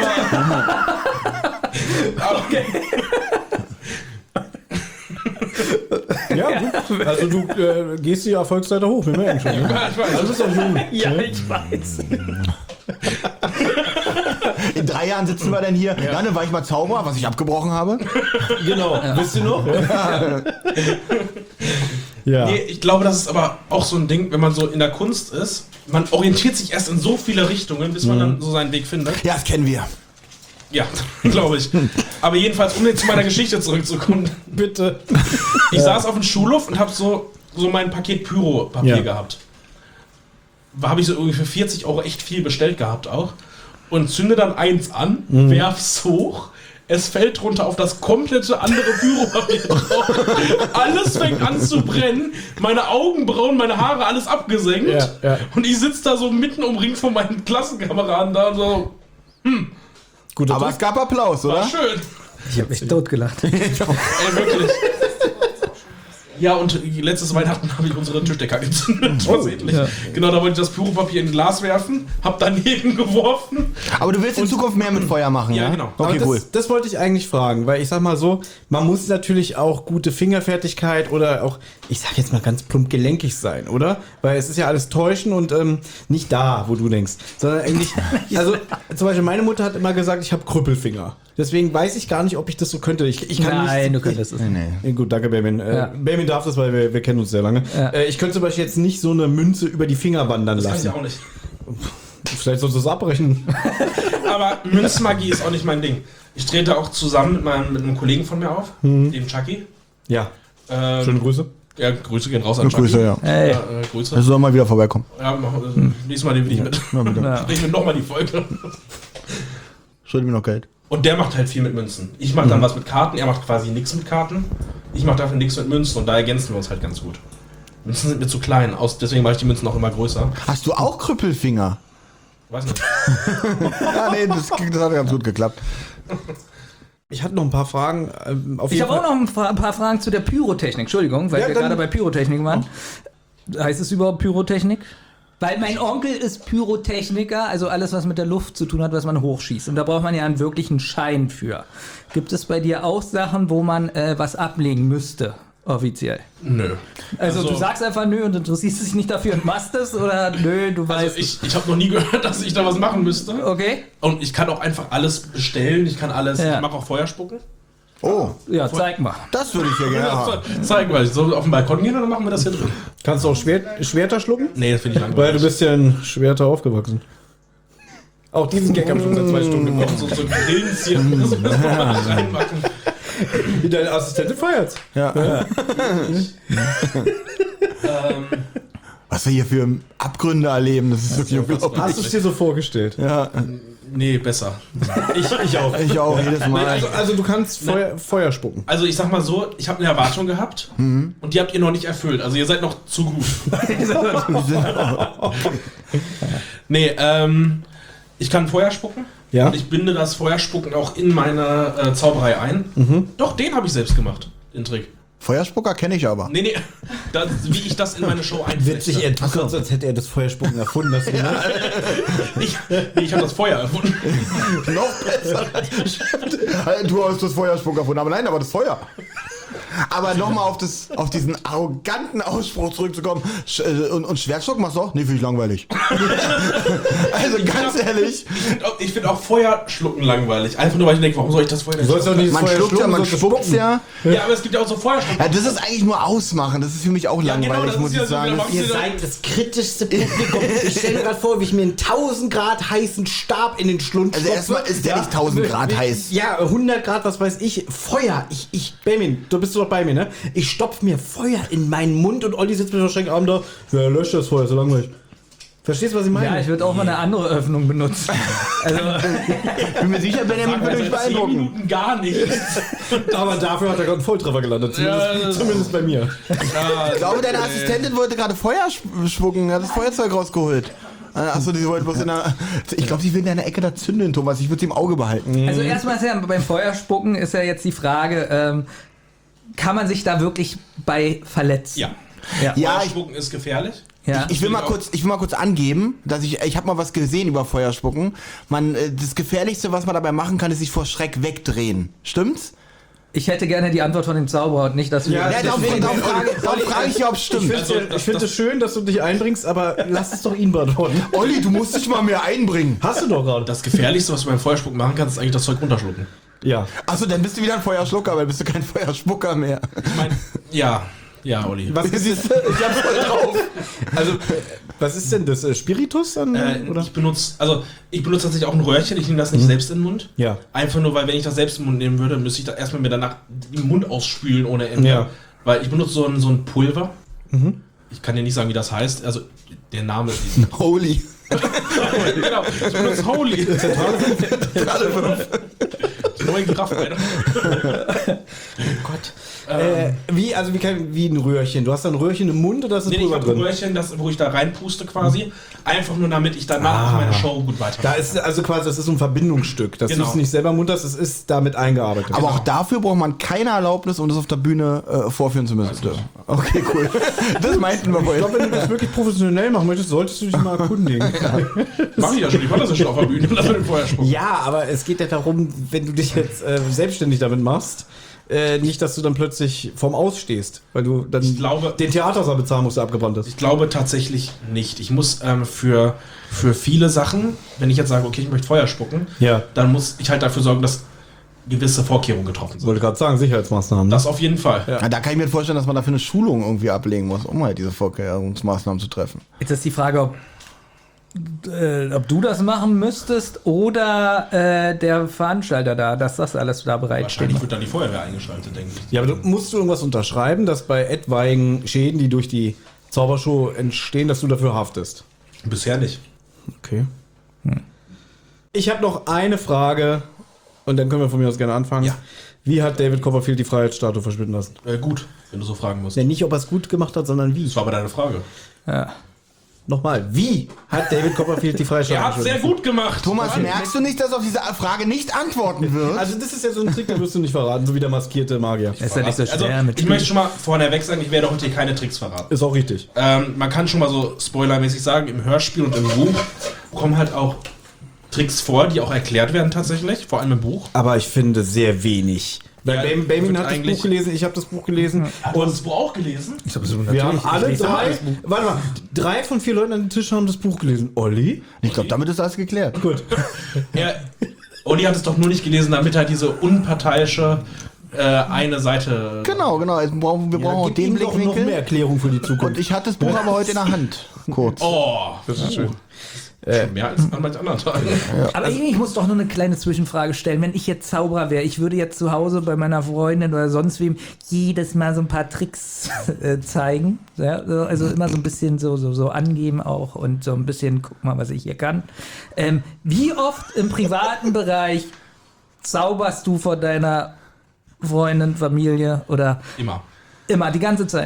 Aber, aber Ja, gut. Also du äh, gehst die Erfolgsleiter hoch, wir merken schon. Ne? ja, ich weiß, Also du bist auch jung. Ja, ich weiß. in drei Jahren sitzen wir dann hier. Ja, dann war ich mal Zauberer, was ich abgebrochen habe. Genau. Wisst ihr noch? Ja. Ja. nee, ich glaube, das ist aber auch so ein Ding, wenn man so in der Kunst ist, man orientiert sich erst in so viele Richtungen, bis man Mhm. dann so seinen Weg findet. Ja, das kennen wir. Ja, glaube ich. Aber jedenfalls, um jetzt zu meiner Geschichte zurückzukommen. Bitte. Ich saß auf dem Schulhof und habe so, so mein Paket Pyro-Papier Ja. gehabt. Habe ich so irgendwie für vierzig Euro echt viel bestellt gehabt auch. Und zünde dann eins an, Mhm. werf's hoch. Es fällt runter auf das komplette andere Pyropapier drauf. Alles fängt an zu brennen. Meine Augenbrauen, meine Haare, alles abgesenkt. Ja, ja. Und ich sitze da so mitten umringt von meinen Klassenkameraden da und so, Guter Aber Trick. es gab Applaus, war oder? schön. Ich habe mich totgelacht. Ey, wirklich. Ja, und letztes Weihnachten habe ich unsere Tischdecker gezündet. versehentlich. ja. Genau, da wollte ich das Pyropapier in ein Glas werfen, hab daneben geworfen. Aber du willst in Zukunft mehr mit Feuer machen, Ja, ja? genau. Aber Okay, das, cool. das wollte ich eigentlich fragen, weil ich sag mal so, man muss natürlich auch gute Fingerfertigkeit oder auch, ich sag jetzt mal ganz plump, gelenkig sein, oder? Weil es ist ja alles täuschen und ähm, nicht da, wo du denkst, sondern eigentlich, also zum Beispiel meine Mutter hat immer gesagt, ich habe Krüppelfinger. Deswegen weiß ich gar nicht, ob ich das so könnte. Ich, ich kann Nein, nicht, du könntest es nicht. Ja, gut, danke, Benjamin. Äh, Ja. Benjamin darf das, weil wir, wir kennen uns sehr lange. Ja. Äh, ich könnte zum Beispiel jetzt nicht so eine Münze über die Finger wandern Das kann ich lassen. auch nicht. Vielleicht sollst du es abrechnen. Aber Münzmagie ist auch nicht mein Ding. Ich trete auch zusammen mit, meinem, mit einem Kollegen von mir auf, dem Chucky. Ja, Ähm, schöne Grüße. Ja, Grüße gehen raus an Grüße, Chucky. ja. Ey. Ja, äh, Grüße. Das soll mal wieder vorbeikommen. Ja, mach, äh, nächstes Mal nehme ich mit. Ja. Drehen wir nochmal die Folge. Schuldet mir noch Geld. Und der macht halt viel mit Münzen. Ich mache dann was mit Karten, er macht quasi nichts mit Karten. Ich mache dafür nichts mit Münzen und da ergänzen wir uns halt ganz gut. Münzen sind mir zu klein, aus, deswegen mache ich die Münzen auch immer größer. Hast du auch Krüppelfinger? Weiß nicht. Ja, nee, das, das hat ganz gut geklappt. Ich hatte noch ein paar Fragen. Ähm, auf Ich jeden habe auch Fall. noch ein paar, ein paar Fragen zu der Pyrotechnik. Entschuldigung, weil Ja, wir dann- gerade bei Pyrotechnik waren. Heißt es überhaupt Pyrotechnik? Weil mein Onkel ist Pyrotechniker, also alles, was mit der Luft zu tun hat, was man hochschießt. Und da braucht man ja einen wirklichen Schein für. Gibt es bei dir auch Sachen, wo man äh, was ablegen müsste, offiziell? Nö. Also, Also- du sagst einfach nö und interessierst dich nicht dafür und machst es oder nö, du weißt. Also ich, ich habe noch nie gehört, dass ich da was machen müsste. Okay, Und ich kann auch einfach alles bestellen, ich kann alles, Ja. ich mache auch Feuer spucken. Oh, ja, zeig mal. das würde ich ja gerne haben. Zeigen wir, soll auf den Balkon gehen oder machen wir das hier drin? Kannst du auch Schwert, Schwerter schlucken? Nee, das finde ich Weil langweilig. du bist ja in Schwerter aufgewachsen. Auch diesen Gag habe ich schon seit zwei Stunden Auch gebraucht. so, so Grillens hier, das müssen wir mal reinmachen. Wie deine Assistentin feiert's. Ja. Ähm, Was wir hier für Abgründe erleben, das ist wirklich unglaublich. Hast du es dir so vorgestellt? Ja, nee, besser. Ich, ich auch. ich auch jedes Mal. Also, also du kannst Feuer, Feuer spucken. Also ich sag mal so, ich habe eine Erwartung gehabt und die habt ihr noch nicht erfüllt. Also ihr seid noch zu gut. Nee, ähm, ich kann Feuer spucken. Ja. Und ich binde das Feuerspucken auch in meine äh, Zauberei ein. Doch, den habe ich selbst gemacht, den Trick. Feuerspucker kenne ich aber. Nee, nee, das, wie ich das in meine Show einflechte. Witzig, er tut sonst, als hätte er das Feuerspucken erfunden. Das ja. Ich, nee, ich habe das Feuer erfunden. Noch besser. Du hast das Feuerspucker erfunden, aber nein, aber das Feuer. Aber nochmal auf, auf diesen arroganten Ausspruch zurückzukommen. Sch äh, und, und Schwertstock machst du auch? Nee, finde ich langweilig. Also ich ganz find, ehrlich. Ich finde auch, find auch Feuer schlucken langweilig. Einfach nur, weil ich denke, warum soll ich das Feuer denn Du sollst doch nicht das Man Feuer schluckt ja, schlucken, man sondern spuckt spucken. ja. Ja, aber es gibt ja auch so Feuerschlucken. Ja, das ist eigentlich nur ausmachen. Das ist für mich auch Ja, langweilig, genau, das muss ist ich ja so, sagen. wie Das der Ihr seid das kritischste Publikum. Ich stelle mir gerade vor, wie ich mir einen tausend Grad heißen Stab in den Schlund Also stopfe. erstmal ist der nicht tausend Grad heiß. Ja, hundert Grad, was weiß ich. Feuer. Ich, ich, Benjamin, du bist doch bei mir, ne? Ich stopf mir Feuer in meinen Mund und Olli sitzt mir wahrscheinlich abends da. Wer löscht das Feuer? So langweilig. Verstehst du, was ich meine? Ja, ich würde auch mal eine andere Öffnung benutzen. Also, Ich bin mir sicher, Benjamin würde mich Seit zehn beeindrucken. Minuten gar nichts. Aber dafür hat er gerade einen Volltreffer gelandet. Zumindest, Ja, das- zumindest bei mir. Ich glaube, deine Assistentin wollte gerade Feuer sch- spucken, hat das Feuerzeug rausgeholt. Achso, die wollte bloß in der. Ich glaube, die will in einer Ecke da zünden, Thomas. Ich würde sie im Auge behalten. also erstmal ist ja beim Feuerspucken ist ja jetzt die Frage, ähm, kann man sich da wirklich bei verletzen? Ja. Ja. Ja, ich, Feuerspucken ist gefährlich. Ja. ich, will mal kurz, ich will mal kurz angeben, dass ich, ich habe mal was gesehen über Feuerspucken. Man, äh, das Gefährlichste, was man dabei machen kann, ist sich vor Schreck wegdrehen. Stimmt's? Ich hätte gerne die Antwort von dem Zauberer und nicht, dass wir... Ja, darum, deswegen- darum frage, darum frage ich ja, ob es Ich stimmt. finde Also, das- es find das- es schön, dass du dich einbringst, aber lass es doch ihn beantworten. Olli, du musst dich mal mehr einbringen. Hast du doch gerade. Das Gefährlichste, was du beim Feuerspucken machen kannst, ist eigentlich das Zeug runterschlucken. Ja. Achso, dann bist du wieder ein Feuerschlucker, weil bist du kein Feuerspucker mehr. Ich meine, ja, ja, Olli. Was ist, Siehst du, ich hab voll drauf. also, was ist denn das? Äh, Spiritus? Dann, Äh, oder? ich benutze, also ich benutze tatsächlich auch ein Röhrchen, ich nehme das nicht selbst in den Mund. Ja. Einfach nur, weil wenn ich das selbst in den Mund nehmen würde, müsste ich da erstmal mir danach den Mund ausspülen ohne Ende. Ja. Weil ich benutze so ein, so ein Pulver. Ich kann dir nicht sagen, wie das heißt. Also der Name ist Holy. genau, ich benutze Holy. Gerade fünf. Neuen Kraftmeter. Gott. Äh, wie, also wie, kann, wie ein Röhrchen? Du hast da ein Röhrchen im Mund oder ist das Nee, ich Pulver habe ein drin? Röhrchen, das, wo ich da reinpuste quasi. Einfach nur, damit ich danach Ah. meine Show gut weiter. Da ist also quasi, das ist so ein Verbindungsstück, dass Genau. du es nicht selber im Mund hast, es ist damit eingearbeitet. Aber auch dafür braucht man keine Erlaubnis, um das auf der Bühne äh, vorführen zu müssen. Okay, cool. Das meinten wir ich vorhin. glaube, wenn du das wirklich professionell machen möchtest, solltest du dich mal erkundigen. Mach ich ja schon, ich war das ja schon auf der Bühne. Lass mal den Feuerspuck. Ja, aber es geht ja darum, wenn du dich jetzt äh, selbstständig damit machst, äh, nicht, dass du dann plötzlich vorm Aus stehst, weil du dann Ich glaube- den Theatersaal bezahlen musst, der abgebrannt ist. Ich glaube tatsächlich nicht. Ich muss ähm, für, für viele Sachen, wenn ich jetzt sage, okay, ich möchte Feuer spucken, Ja. dann muss ich halt dafür sorgen, dass gewisse Vorkehrungen getroffen Ich sind. wollte gerade sagen, Sicherheitsmaßnahmen. Ne? Das auf jeden Fall. Ja. Ja, da kann ich mir vorstellen, dass man dafür eine Schulung irgendwie ablegen muss, um halt diese Vorkehrungsmaßnahmen zu treffen. Jetzt ist die Frage, ob, äh, ob du das machen müsstest oder äh, der Veranstalter da, dass das alles da bereitsteht. Wahrscheinlich wird dann die Feuerwehr eingeschaltet, denke ich. Ja, aber du, musst du irgendwas unterschreiben, dass bei etwaigen Schäden, die durch die Zaubershow entstehen, dass du dafür haftest? Bisher nicht. Okay. Ich habe noch eine Frage und dann können wir von mir aus gerne anfangen. Ja. Wie hat David Copperfield die Freiheitsstatue verschwinden lassen? Äh, gut, wenn du so fragen musst. Ja, nicht, ob er es gut gemacht hat, sondern wie. Das war aber deine Frage. Ja. Nochmal, wie hat David Copperfield die Freiheitsstatue Er hat sehr verschwinden gut gemacht. Thomas, merkst du nicht, dass auf diese Frage nicht antworten wird? lassen? Also das ist ja so ein Trick, den wirst du nicht verraten, so wie der maskierte Magier. Ist ja nicht so schwer Also, mit ich möchte schon mal vorneweg sagen, ich werde heute hier keine Tricks verraten. Ist auch richtig. Ähm, man kann schon mal so spoilermäßig sagen, im Hörspiel und im Buch kommen halt auch Tricks vor, die auch erklärt werden tatsächlich, vor allem im Buch. Aber ich finde sehr wenig. Weil Ja, Bam- Bamin wird hat das eigentlich- Buch gelesen, ich habe das Buch gelesen. Hast du das Buch auch gelesen? Ich glaub, so Wir haben natürlich. alle Ich lese drei, alles Buch. warte mal, drei von vier Leuten an den Tisch haben das Buch gelesen. Olli? Ich glaube, damit ist alles geklärt. Gut. Ja, Olli hat es doch nur nicht gelesen, damit er diese unparteiische äh, eine Seite... Genau, genau. Jetzt brauchen, wir brauchen auch Gib den ihm doch noch mehr Blickwinkel. Erklärung für die Und Zukunft. ich hatte das Buch aber heute in der Hand. Kurz. Oh, das ist schön. Schon mehr als an manchen anderen Tagen. Aber ich muss doch nur eine kleine Zwischenfrage stellen. Wenn ich jetzt Zauberer wäre, ich würde jetzt zu Hause bei meiner Freundin oder sonst wem jedes Mal so ein paar Tricks äh, zeigen. Ja, so, also immer so ein bisschen so, so, so angeben auch und so ein bisschen, guck mal, was ich hier kann. Ähm, wie oft im privaten Bereich zauberst du vor deiner Freundin, Familie oder Immer. immer, die ganze Zeit?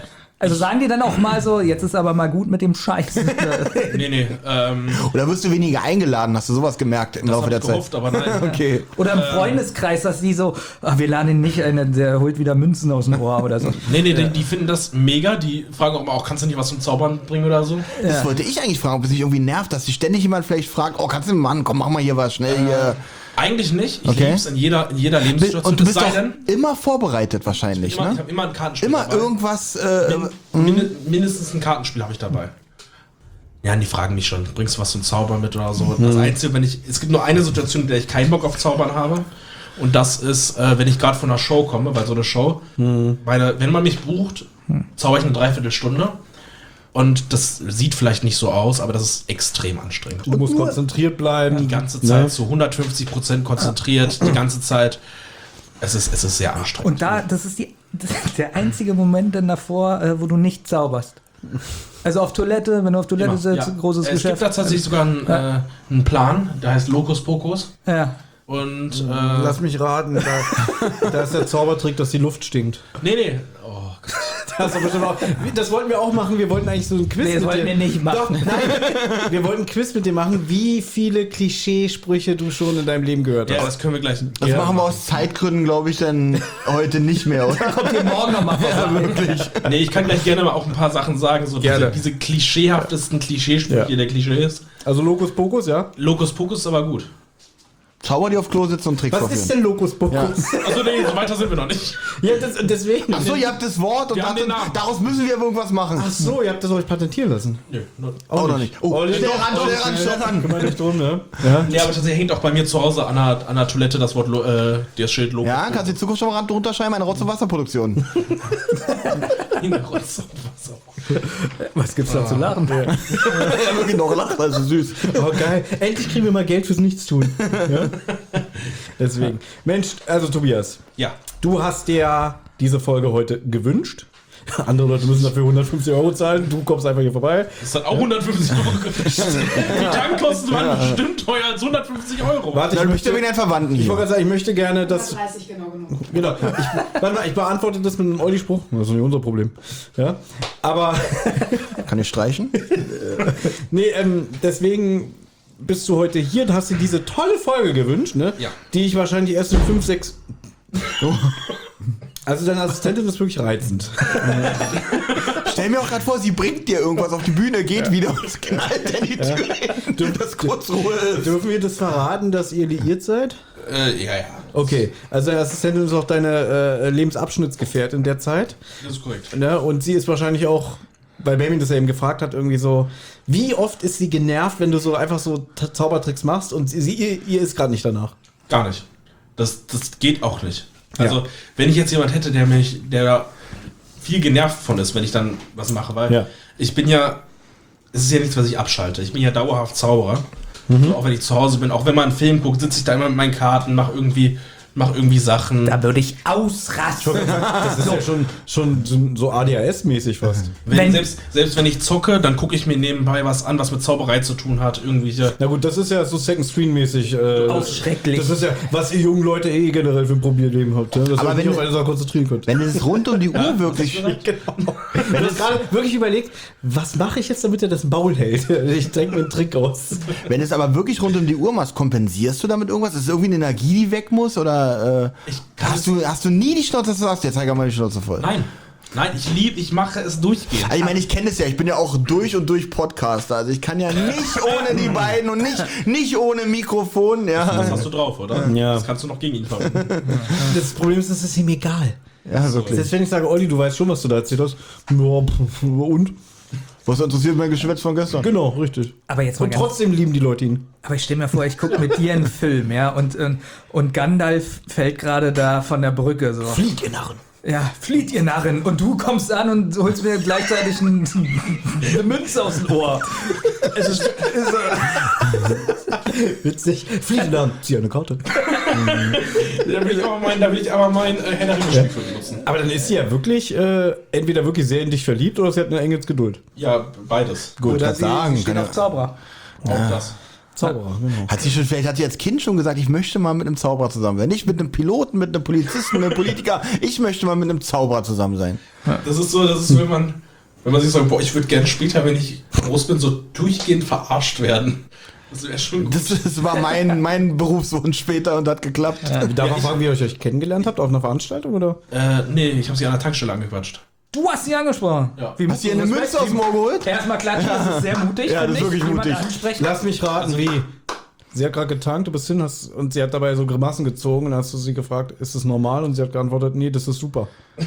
Also sagen die dann auch mal so, jetzt ist aber mal gut mit dem Scheiß. Nee, nee. Ähm, Oder wirst du weniger eingeladen? Hast du sowas gemerkt im das Laufe hab der ich Zeit? gehofft, aber nein. Okay. Oder im Freundeskreis, dass die so, ach, wir laden ihn nicht ein, der holt wieder Münzen aus dem Ohr oder so. Nee, nee, die, die finden das mega. Die fragen auch mal, auch, kannst du nicht was zum Zaubern bringen oder so? Das wollte ich eigentlich fragen, ob es mich irgendwie nervt, dass sich ständig jemand vielleicht fragt, oh, kannst du, Mann, komm, mach mal hier was, schnell hier. Eigentlich nicht. Ich Okay. lieb's in jeder, in jeder Lebenssituation. Und du bist Es sei doch denn, immer vorbereitet wahrscheinlich, immer, ich ne? habe immer ein Kartenspiel Immer dabei. irgendwas, äh, Min, mindestens ein Kartenspiel habe ich dabei. Ja, und die fragen mich schon, bringst du was zum Zaubern mit oder so. Das Einzige, wenn ich, es gibt nur eine Situation, in der ich keinen Bock auf Zaubern habe. Und das ist, äh, wenn ich gerade von einer Show komme, weil so eine Show, meine, wenn man mich bucht, zauber ich eine Dreiviertelstunde. Und das sieht vielleicht nicht so aus, aber das ist extrem anstrengend. Du musst konzentriert bleiben. Die ganze Zeit Ne? zu hundertfünfzig Prozent konzentriert, die ganze Zeit. Es ist, es ist sehr anstrengend. Und da, das ist die, das ist der einzige Moment dann davor, äh, wo du nicht zauberst. Also auf Toilette, wenn du auf Toilette Immer, sitzt, ja. großes Es Geschäft. gibt tatsächlich sogar einen, äh, einen Plan, der heißt Locus Pocus. Ja. Und äh, Lass mich raten, da, da ist der Zaubertrick, dass die Luft stinkt. nee, nee. Oh Gott. Das, aber bestimmt auch, das wollten wir auch machen. Wir wollten eigentlich so ein Quiz Nee, das mit wollten dir. wir nicht machen. Doch, nein, wir wollten ein Quiz mit dir machen, wie viele Klischeesprüche du schon in deinem Leben gehört Ja, hast. das können wir gleich. das machen wir aus Zeitgründen, glaube ich, dann heute nicht mehr, oder? Kommt ihr morgen nochmal vorbei. Nee, ich kann gleich gerne mal auch ein paar Sachen sagen, so diese, Gerne. diese klischeehaftesten Klischeesprüche, Ja. der Klischee ist. Also Locus Pocus, ja? Locus Pocus ist aber gut. Zauber, die auf Klo sitzen und Tricks Was vorführen. ist denn Locus Pocus? Also nee, so weiter sind wir noch nicht. Ja, das, deswegen. Ach so, ihr habt das Wort und Wir haben dachte, den Namen. daraus müssen wir irgendwas machen. Ach so, ihr habt das euch patentieren lassen. Nö, nur- Auch noch nicht. Oh, Olli, schnell doch, ran, schnell ran, schnell ran. Kümmert euch drum, ne? Ja. Nee, aber tatsächlich hängt auch bei mir zu Hause an der, an der Toilette das Wort, Lo- äh, das Schild Locus. Ja, kannst du in Zukunft schon mal drunter schreiben, eine Rotz- und Wasserproduktion. Pocus. Was gibt's da zu lachen? Ja, wirklich noch lacht, also süß. Oh geil. Endlich kriegen wir mal Geld fürs Nichtstun. Ja? Deswegen. Mensch, also Tobias, Ja. du hast dir diese Folge heute gewünscht. Andere Leute müssen dafür hundertfünfzig Euro zahlen. Du kommst einfach hier vorbei. Das hat auch hundertfünfzig Euro gekostet. Die Tankkosten waren bestimmt teuer als hundertfünfzig Euro. Warte, Dann ich möchte möchte, wegen einen Verwandten ich wollte hier. gerade sagen, ich möchte gerne, dass... dreißig genau genug. Genau. Ich, warte mal, ich beantworte das mit einem Olli-Spruch. Das ist nicht unser Problem. Ja. Aber... Kann ich streichen? Nee, ähm, deswegen bist du heute hier und hast dir diese tolle Folge gewünscht, ne? Ja. Die ich wahrscheinlich erst in fünf, sechs... Also deine Assistentin ist wirklich reizend. Stell mir auch gerade vor, sie bringt dir irgendwas auf die Bühne, geht wieder und knallt in die Tür rein, Du- dass kurz Ruhe ist. Dürfen wir das verraten, dass ihr liiert seid? Äh, ja, ja. Okay, also deine Assistentin ist auch deine äh, Lebensabschnittsgefährtin in der Zeit. Das ist korrekt. Ne? Und sie ist wahrscheinlich auch, weil Benjamin das ja eben gefragt hat, irgendwie so, wie oft ist sie genervt, wenn du so einfach so Ta- Zaubertricks machst und sie, sie, ihr, ihr ist gerade nicht danach? Gar nicht. Das, das geht auch nicht. Also, Ja. wenn ich jetzt jemand hätte, der mich, der da viel genervt von ist, wenn ich dann was mache, weil Ja. ich bin ja, es ist ja nichts, was ich abschalte. Ich bin ja dauerhaft Zauberer. So, auch wenn ich zu Hause bin, auch wenn man einen Film guckt, sitze ich da immer mit meinen Karten, mache irgendwie, mach irgendwie Sachen. Da würde ich ausrasten. Das ist ja schon, schon so- so A D H S-mäßig fast. Wenn, wenn- selbst, selbst wenn ich zocke, dann gucke ich mir nebenbei was an, was mit Zauberei zu tun hat. Irgendwelche. Na gut, das ist ja so Second Screen-mäßig. Äh, Auch schrecklich. Das ist ja, was ihr jungen Leute eh generell für ein Problemleben habt. Ne? Dass Aber ihr euch wenn nicht auf du- eine Sache konzentrieren könnt. Wenn du das rund um die Uhr wirklich... Genau. Du hast gerade wirklich überlegt, was mache ich jetzt, damit er das Maul hält? Ich denke mir einen Trick aus. Wenn du es aber wirklich rund um die Uhr machst, kompensierst du damit irgendwas? Ist es irgendwie eine Energie, die weg muss? Oder äh, Ich kann hast, du, hast du nie die Schnauze, dass du sagst, jetzt zeig mal die Schnauze voll? Nein. Nein, ich liebe, ich mache es durchgehend. Also ich meine, ich kenne es ja, ich bin ja auch durch und durch Podcaster. Also ich kann ja nicht ohne die beiden und nicht, nicht ohne Mikrofon. Das Ja, hast du drauf, oder? Ja. Das kannst du noch gegen ihn verwenden. Das Problem ist, es ist ihm egal. ja wirklich. Selbst wenn ich sage, Olli, du weißt schon, was du da erzählt hast. Ja, pf, und? Was interessiert mein Geschwätz von gestern? Genau, richtig. Aber jetzt mal Und ganz, trotzdem lieben die Leute ihn. aber ich stell mir vor, ich gucke mit dir einen Film, ja, und, und, und Gandalf fällt gerade da von der Brücke so. Flieg, ihr Narren. Ja, flieht ihr Narren. Und du kommst an und holst mir gleichzeitig ein, eine Münze aus dem Ohr. Es ist, ist, Witzig. Fliegen dann. Zieh eine Karte. Da will ich aber meinen, da will ich aber mein äh, Herr der Ringe-Spiel für benutzen. Aber dann ist sie ja wirklich äh, entweder wirklich sehr in dich verliebt oder sie hat eine enge Geduld. Ja, beides. Gut, oder kann sie, sagen. sie steht Kann auf Zauberer. Auch das. Zauberer, genau. Hat sie schon, vielleicht hat sie als Kind schon gesagt, ich möchte mal mit einem Zauberer zusammen sein. Nicht mit einem Piloten, mit einem Polizisten, mit einem Politiker. Ich möchte mal mit einem Zauberer zusammen sein. Das ist so, das ist so, wenn man, Wenn man sich sagt, boah, ich würde gerne später, wenn ich groß bin, so durchgehend verarscht werden. Das wäre schon gut. Das, das war mein, mein Berufswunsch später und hat geklappt. Darf ich ja, fragen, wie ihr euch kennengelernt habt? Auf einer Veranstaltung, oder? Äh, nee, ich habe sie an der Tankstelle angequatscht. Du hast sie angesprochen. Ja. Wie Hast du hier eine Münze aus dem Ohr geholt? Erstmal klatschen, das ist sehr mutig. Ja, das ist finde ich. wirklich Jemanden mutig. ansprechen. Lass mich raten, wie. Sie hat gerade getankt, du bist hin hast, und sie hat dabei so Grimassen gezogen und dann hast du sie gefragt, ist das normal? Und sie hat geantwortet, nee, das ist super.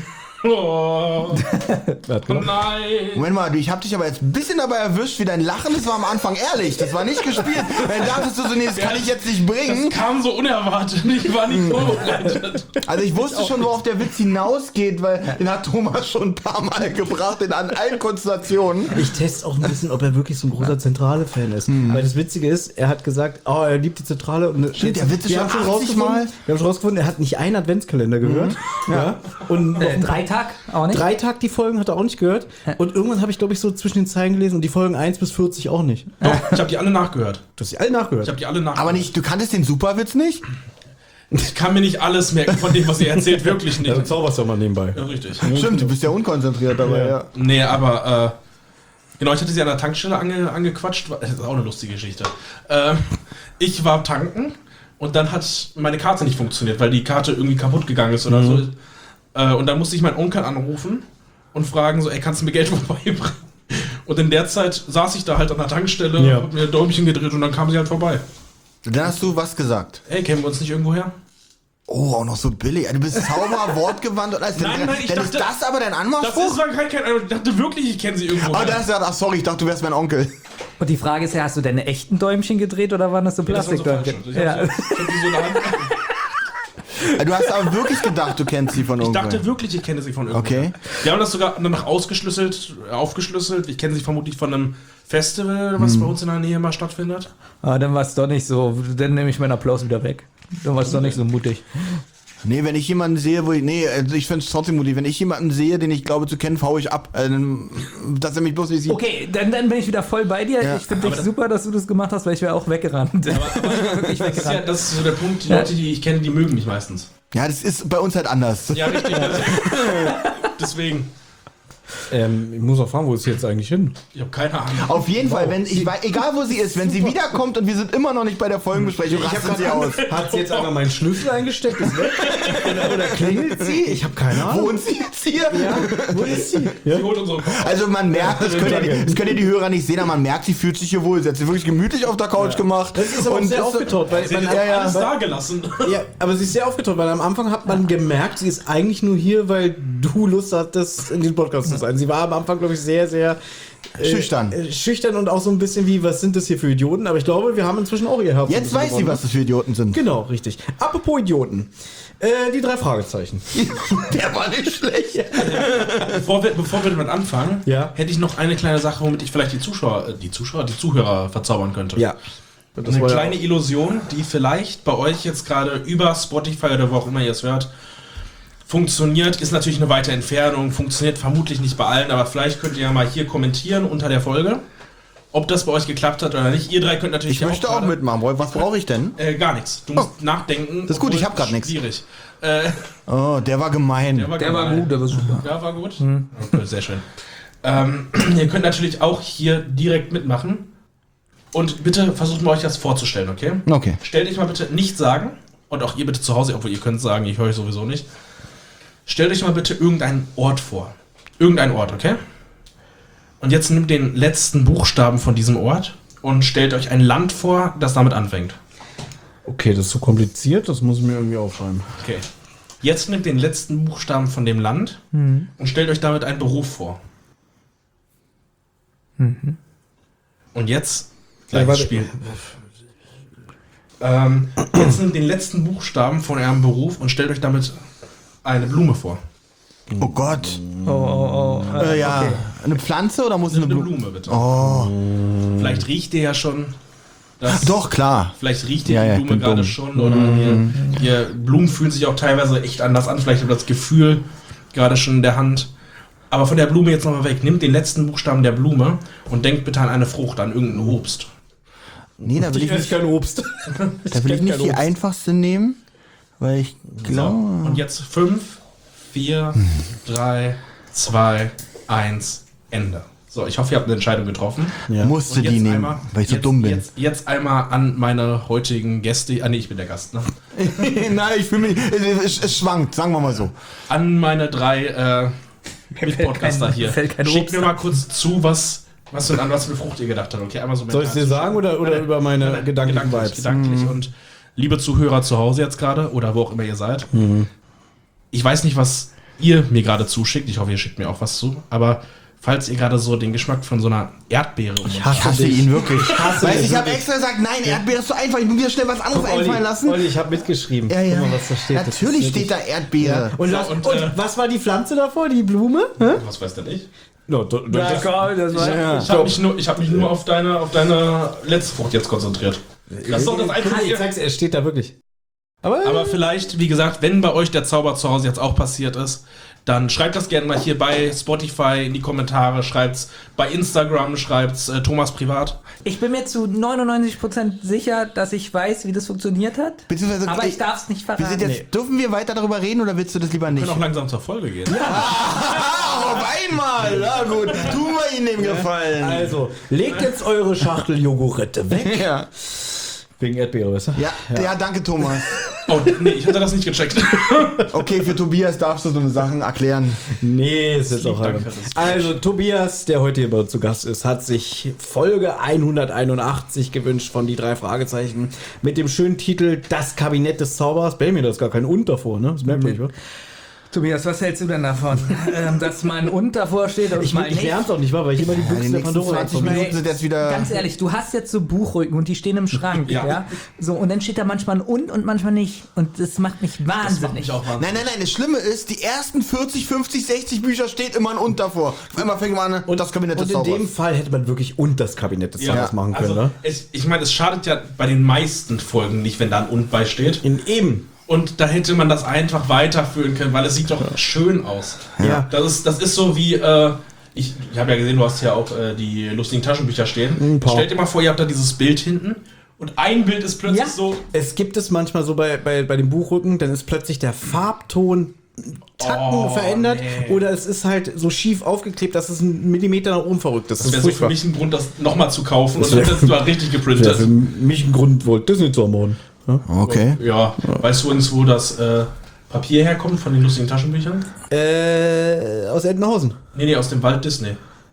Oh, Wer hat oh gemacht? nein. Moment mal, du, ich hab dich aber jetzt ein bisschen dabei erwischt, wie dein Lachen, das war am Anfang ehrlich, das war nicht gespielt. Dann dachtest du so, nee, das kann ich jetzt nicht bringen. Das kam so unerwartet. Ich war nicht vorbereitet. Also ich wusste schon, worauf der Witz hinausgeht, weil den hat Thomas schon ein paar Mal gebracht, in an allen Konstellationen. Ich teste auch ein bisschen, ob er wirklich so ein großer Zentrale-Fan ist. Weil das Witzige ist, er hat gesagt, oh, er liebt die Zentrale. Und Stimmt, der Witz ist wir schon haben schon achtzig rausgefunden, Mal. wir haben schon rausgefunden, er hat nicht einen Adventskalender gehört. Ja. Und Äh, drei Tag, auch nicht? drei Tag die Folgen hat er auch nicht gehört. Und irgendwann habe ich, glaube ich, so zwischen den Zeilen gelesen und die Folgen eins bis vierzig auch nicht. Doch, ich habe die alle nachgehört. Du hast die alle nachgehört. Ich habe die alle nachgehört. Aber nicht, du kanntest den Superwitz nicht? Ich kann mir nicht alles merken von dem, was ihr erzählt, wirklich nicht. Ja, du zauberst ja mal nebenbei. Ja, richtig. Stimmt, du bist ja unkonzentriert dabei, ja. Nee, aber äh, genau, ich hatte sie an der Tankstelle ange, angequatscht. Das ist auch eine lustige Geschichte. Ähm, ich war tanken und dann hat meine Karte nicht funktioniert, weil die Karte irgendwie kaputt gegangen ist oder so. Äh, und dann musste ich meinen Onkel anrufen und fragen so, ey, kannst du mir Geld vorbeibringen? Und in der Zeit saß ich da halt an der Tankstelle, Ja. hab mir ein Däumchen gedreht und dann kam sie halt vorbei. Dann hast du was gesagt. Ey, kennen wir uns nicht irgendwo her? Oh, auch noch so billig. Du bist Zauber, wortgewandt und alles. Nein, nein, ich Dann dachte- ist das aber dein Das Anmachspruch? ist war kein, kein, ich dachte wirklich, ich kenne sie irgendwo Ah, her. das ist ja, ach sorry, ich dachte, du wärst mein Onkel. Und die Frage ist ja, hast du deine echten Däumchen gedreht oder waren das so Das war so falsch. Plastikdäumchen? Ich hab, Ja. so, ich hab die so in der Hand. Du hast aber wirklich gedacht, du kennst sie von Ich irgendwo. dachte wirklich, ich kenne sie von irgendwo. Okay. Wir haben das sogar danach ausgeschlüsselt, aufgeschlüsselt. Ich kenne sie vermutlich von einem Festival, was bei uns in der Nähe mal stattfindet. Ah, dann war es doch nicht so. Dann nehme ich meinen Applaus wieder weg. Dann war es doch nicht so mutig. Nee, wenn ich jemanden sehe, wo ich, nee, also ich find's trotzdem mutig. Wenn ich jemanden sehe, den ich glaube zu kennen, hau ich ab. Ähm, dass er mich bloß nicht sieht. Okay, dann, dann bin ich wieder voll bei dir. Ja. Ich finde dich super, dass du das gemacht hast, weil ich wäre auch weggerannt. Aber, wirklich Das ist, ja, weggerannt. das ist so der Punkt, die Leute, die ich kenne, die mögen mich meistens. Ja, das ist bei uns halt anders. Ja, richtig. Deswegen. Ähm, ich muss auch fragen, wo ist sie jetzt eigentlich hin? Ich habe keine Ahnung. Auf jeden Fall, wenn ich weiß, egal wo sie ist, wenn sie wiederkommt und wir sind immer noch nicht bei der Folgenbesprechung, rastet sie aus. Hat sie jetzt einfach meinen Schlüssel eingesteckt? Ist weg? Oder, oder klingelt sie? Ich habe keine Ahnung. Wohnt sie jetzt hier? Ja, wo ist sie? Ja. Sie holt unsere Koffer. Also man merkt, das könnt, ihr, das könnt ihr die Hörer nicht sehen, aber man merkt, sie fühlt sich hier wohl. Sie hat sich wirklich gemütlich auf der Couch gemacht. Das ist aber auch sehr ist- aufgetaut, weil Sie man hat hat, jetzt ja, alles ja. da gelassen. ja, aber sie ist sehr aufgetaut, weil am Anfang hat man gemerkt, sie ist eigentlich nur hier, weil du Lust hattest, in diesem Podcast zu sein. Sie war am Anfang, glaube ich, sehr, sehr äh, Schüchtern. äh, schüchtern und auch so ein bisschen wie, was sind das hier für Idioten? Aber ich glaube, wir haben inzwischen auch ihr Herz. ein Jetzt bisschen weiß sie, gewonnen. was das für Idioten sind. Genau, richtig. Apropos Idioten. Äh, die drei Fragezeichen. Der war nicht schlecht. Bevor wir, bevor wir damit anfangen, Ja. hätte ich noch eine kleine Sache, womit ich vielleicht die Zuschauer, äh, die Zuschauer, die Zuhörer verzaubern könnte. Ja. Das Eine war ja- kleine Illusion, die vielleicht bei euch jetzt gerade über Spotify oder wo auch immer ihr es hört, funktioniert, ist natürlich eine weite Entfernung, funktioniert vermutlich nicht bei allen, aber vielleicht könnt ihr ja mal hier kommentieren unter der Folge, ob das bei euch geklappt hat oder nicht. Ihr drei könnt natürlich Ich möchte auch gerade- mitmachen. Was brauche ich denn? Äh, gar nichts. Du musst nachdenken. Das ist gut, ich obwohl hab grad nichts. Schwierig. Äh, Oh, der war gemein. der war, Der war gemein. gut, der war super. Ja, war gut. Okay, sehr schön. Ähm, ihr könnt natürlich auch hier direkt mitmachen. Und bitte versucht mal euch das vorzustellen, okay? Okay. Stellt euch mal bitte nicht sagen, und auch ihr bitte zu Hause, obwohl ihr könnt sagen, ich höre euch sowieso nicht. Stellt euch mal bitte irgendeinen Ort vor. Irgendein Ort, okay? Und jetzt nehmt den letzten Buchstaben von diesem Ort und stellt euch ein Land vor, das damit anfängt. Okay, das ist zu kompliziert, das muss ich mir irgendwie aufschreiben. Okay. Jetzt nehmt den letzten Buchstaben von dem Land und stellt euch damit einen Beruf vor. Und jetzt gleiches warte. Spiel. Ähm, jetzt nehmt den letzten Buchstaben von eurem Beruf und stellt euch damit eine Blume vor. Oh Gott. Oh, oh, oh. Äh, ja. Eine Pflanze oder muss es eine Eine Blume? Blume, bitte. Oh. Vielleicht riecht ihr ja schon. Das, Doch, klar. Vielleicht riecht ihr Ja, die ja, ich Blume bin gerade dumm. schon. Oder ihr, ihr Blumen fühlen sich auch teilweise echt anders an. Vielleicht habt ihr das Gefühl gerade schon in der Hand. Aber von der Blume jetzt nochmal weg. Nimmt den letzten Buchstaben der Blume und denkt bitte an eine Frucht, an irgendein Obst. Nee, da will ich nicht, kein Obst. da will ich nicht die einfachste nehmen, weil ich glaube... Und jetzt fünf, vier, drei, zwei, eins, Ende. So, ich hoffe, ihr habt eine Entscheidung getroffen. Ja. Musste Und jetzt die nehmen, einmal, weil ich so jetzt, dumm bin. Jetzt, jetzt einmal an meine heutigen Gäste. Ah, nee, ich bin der Gast, ne? Nein, ich fühle mich. Es, es, es schwankt, sagen wir mal so. An meine drei äh, Mitpodcaster kein- hier. fällt kein Schickt Obst mir an. mal kurz zu, was, was denn an was für eine Frucht ihr gedacht habt. Okay, einmal so Soll ich dir sagen oder, oder über meine Nein, gedanklichen gedanklich, Vibes? gedanklich. Und liebe Zuhörer zu Hause jetzt gerade oder wo auch immer ihr seid, ich weiß nicht, was ihr mir gerade zuschickt. Ich hoffe, ihr schickt mir auch was zu. Aber falls ihr gerade so den Geschmack von so einer Erdbeere um Ich hasse ihn wirklich. hasse Weißt, dich ich habe wirklich. extra gesagt, nein, Erdbeere ist so einfach. Ich muss mir schnell was anderes einfallen lassen. Olli, ich habe mitgeschrieben. Ja, ja. Guck mal, was da steht. Das Natürlich ist steht da wirklich- Erdbeere. Und, So, was, und, und, äh, was war die Pflanze davor? Die Blume? Hä? Was weiß denn ich? No, do, do, Ja, das, komm, das war Ja. Ich habe mich nur, ich hab mich nur auf deine, auf deine letzte Frucht jetzt konzentriert. Das ist doch das Guck mal, ich Einzige. sag's, er steht da wirklich. Aber, Aber vielleicht, wie gesagt, wenn bei euch der Zauber zu Hause jetzt auch passiert ist, dann schreibt das gerne mal hier bei Spotify in die Kommentare, schreibt's bei Instagram, schreibt's äh, Thomas privat. Ich bin mir zu neunundneunzig Prozent sicher, dass ich weiß, wie das funktioniert hat. Beziehungsweise, Aber ey, ich darf es nicht Wir sind verraten. jetzt, Dürfen wir weiter darüber reden oder willst du das lieber Wir nicht? können auch langsam zur Folge gehen. Ah, auf einmal! Na gut, tun wir ihnen den Gefallen. also, legt jetzt eure Schachtel Joghurette weg. Ja. Wegen Erdbeere, weißt du? Ja, ja, danke Thomas. Oh, nee, ich hatte das nicht gecheckt. Okay, für Tobias darfst du so eine Sachen erklären. Nee, ist jetzt auch Danke, albern. das ist Also, Tobias, der heute hier bei uns zu Gast ist, hat sich Folge hunderteinundachtzig gewünscht von die drei Fragezeichen mit dem schönen Titel Das Kabinett des Zaubers. Bei mir da ist gar kein Und davor, ne? Das merkt man nicht, wa? Tobias, was hältst du denn davon? ähm, dass mal ein Und davor steht und Ich, mal ich nicht? lern's auch nicht, wa? Weil ich immer die Ja, Büchse die der nächsten Pandora zwanzig informiere. Minuten sind jetzt wieder... Ganz ehrlich, du hast jetzt so Buchrücken und die stehen im Schrank, ja. Ja. So, und dann steht da manchmal ein Und und manchmal nicht. Und das macht mich Das wahnsinnig. macht mich auch wahnsinnig. Nein, nein, nein, das Schlimme ist, die ersten vierzig, fünfzig, sechzig Bücher steht immer ein Und davor. Auf einmal fängt man an, und das Kabinett des Und in Zaubers. dem Fall hätte man wirklich Und das Kabinett des Zaubers machen können, also, ne? es, ich meine, es schadet ja bei den meisten Folgen nicht, wenn da ein Und beisteht. In eben. Und da hätte man das einfach weiterführen können, weil es sieht doch schön aus. Ja. Das ist, das ist so wie, äh, ich, ich habe ja gesehen, du hast ja auch äh, die lustigen Taschenbücher stehen. Ein paar. Stellt dir mal vor, ihr habt da dieses Bild hinten und ein Bild ist plötzlich Ja. so. Es gibt es manchmal so bei, bei, bei dem Buchrücken, dann ist plötzlich der Farbton einen Tacken Oh, verändert nee. oder es ist halt so schief aufgeklebt, dass es einen Millimeter nach oben verrückt ist. Das wäre so für mich ein Grund, das nochmal zu kaufen und dann wär- hättest du da richtig Das wäre für geprintet. mich ein Grund, Walt Disney zu ermorden. Ja? Okay. Ja, weißt du übrigens, wo das äh, Papier herkommt von den lustigen Taschenbüchern? Äh, aus Entenhausen. Nee, nee, aus dem Wald Disney.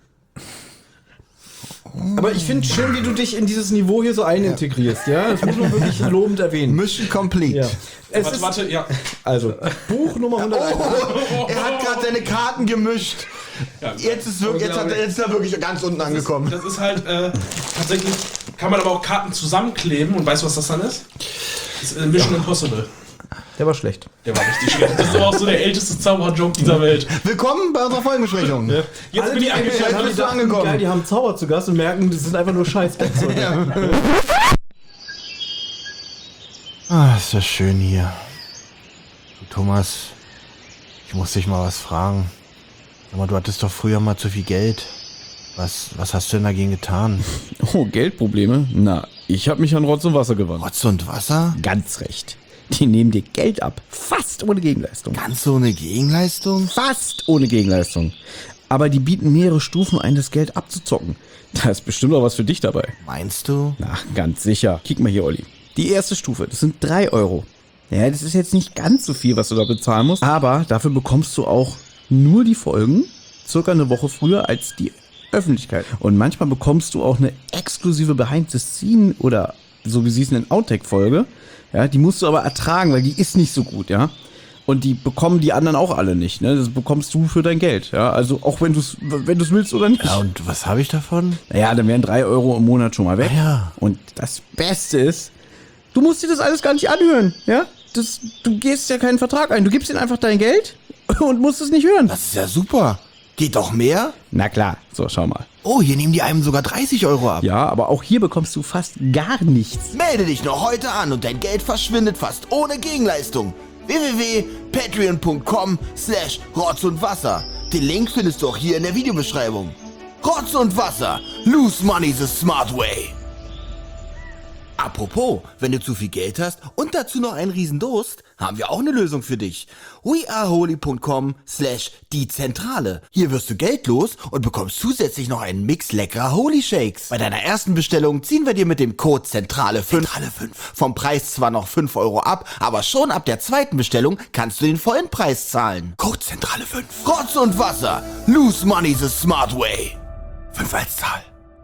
Aber ich finde schön, wie du dich in dieses Niveau hier so einintegrierst, ja? Das muss man wirklich lobend erwähnen. Mission complete. Ja. Es Warte, ist, warte, ja. also, Buch Nummer hunderteinundachtzig. Oh, er hat gerade seine Karten gemischt. ja. Jetzt ist, wirklich, jetzt, hat, er- jetzt ist er wirklich ganz unten angekommen. Das ist halt, äh, tatsächlich kann man aber auch Karten zusammenkleben und weißt du, was das dann ist? Das ist äh, Mission Impossible. Der war schlecht. Der war richtig schlecht. Das ist aber auch so der älteste Zauberer-Joke dieser Welt. Willkommen bei unserer Folgenbesprechung. Jetzt Alle, bin die ich eingeschaltet Jetzt haben, die bist du dachten, angekommen. geil, die haben Zauber zu Gast und merken, das sind einfach nur Scheiß. Ah, ist das schön hier. Du, Thomas, ich muss dich mal was fragen. Sag mal, du hattest doch früher mal zu viel Geld. Was, was hast du denn dagegen getan? Oh, Geldprobleme? Na, ich habe mich an Rotz und Wasser gewandt. Rotz und Wasser? Ganz recht. Die nehmen dir Geld ab. Fast ohne Gegenleistung. Ganz ohne Gegenleistung? Fast ohne Gegenleistung. Aber die bieten mehrere Stufen ein, das Geld abzuzocken. Da ist bestimmt auch was für dich dabei. Meinst du? Na, ganz sicher. Kick mal hier, Olli. Die erste Stufe, das sind drei Euro. Ja, das ist jetzt nicht ganz so viel, was du da bezahlen musst. Aber dafür bekommst du auch nur die Folgen circa eine Woche früher als die Öffentlichkeit. Und manchmal bekommst du auch eine exklusive Behind-the-Scene oder so wie sie es nennen, Outtake-Folge. Ja, die musst du aber ertragen, weil die ist nicht so gut, ja. Und die bekommen die anderen auch alle nicht, ne? Das bekommst du für dein Geld, ja. Also auch wenn du es wenn du's willst oder nicht. Ja, und was habe ich davon? Naja, dann wären drei Euro im Monat schon mal weg. Ah, ja. Und das Beste ist, du musst dir das alles gar nicht anhören, ja. Das, du gehst ja keinen Vertrag ein. Du gibst ihnen einfach dein Geld und musst es nicht hören. Das ist ja super. Geht doch mehr? Na klar, so, schau mal. Oh, hier nehmen die einem sogar dreißig Euro ab. Ja, aber auch hier bekommst du fast gar nichts. Melde dich noch heute an und dein Geld verschwindet fast ohne Gegenleistung. w w w punkt patreon punkt com slash Rotz und Wasser. Den Link findest du auch hier in der Videobeschreibung. Rotz und Wasser. Lose money the smart way. Ab Apropos, wenn du zu viel Geld hast und dazu noch einen riesen Durst, haben wir auch eine Lösung für dich. weareholy.com slash die Zentrale. Hier wirst du Geld los und bekommst zusätzlich noch einen Mix leckerer Holy Shakes. Bei deiner ersten Bestellung ziehen wir dir mit dem Code Zentrale fünf vom Preis zwar noch fünf Euro ab, aber schon ab der zweiten Bestellung kannst du den vollen Preis zahlen. Code Zentrale fünf. Rotz und Wasser. Lose money the smart way. fünf als Zahl.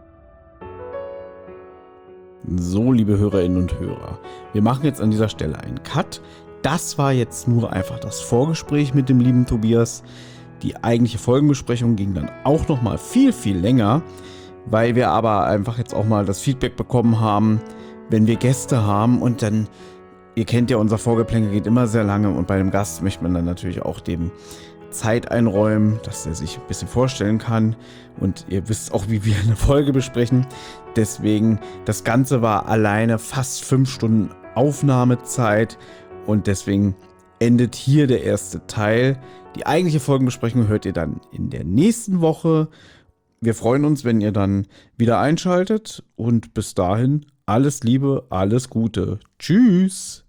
So, liebe Hörerinnen und Hörer, wir machen jetzt an dieser Stelle einen Cut. Das war jetzt nur einfach das Vorgespräch mit dem lieben Tobias. Die eigentliche Folgenbesprechung ging dann auch noch mal viel, viel länger, weil wir aber einfach jetzt auch mal das Feedback bekommen haben, wenn wir Gäste haben und dann, ihr kennt ja, unser Vorgeplänkel geht immer sehr lange und bei einem Gast möchte man dann natürlich auch dem Zeit einräumen, dass er sich ein bisschen vorstellen kann und ihr wisst auch, wie wir eine Folge besprechen. Deswegen, das Ganze war alleine fast fünf Stunden Aufnahmezeit und deswegen endet hier der erste Teil. Die eigentliche Folgenbesprechung hört ihr dann in der nächsten Woche. Wir freuen uns, wenn ihr dann wieder einschaltet und bis dahin alles Liebe, alles Gute. Tschüss!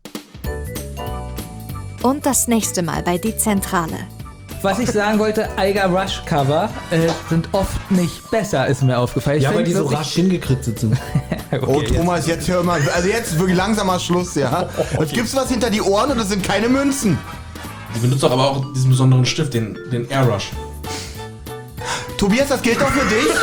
Und das nächste Mal bei Die Zentrale. Was ich sagen wollte, Eiger Rush Cover äh, sind oft nicht besser, ist mir aufgefallen. Ich Ja, weil find die so wirklich- rasch hingekritzelt sind. Okay, Oh, jetzt- Thomas, jetzt hör mal. Also jetzt wirklich langsam mal Schluss, ja? Jetzt gibt's was hinter die Ohren und das sind keine Münzen. Die benutzt doch aber auch diesen besonderen Stift, den, den Airrush. Tobias, das gilt doch für dich.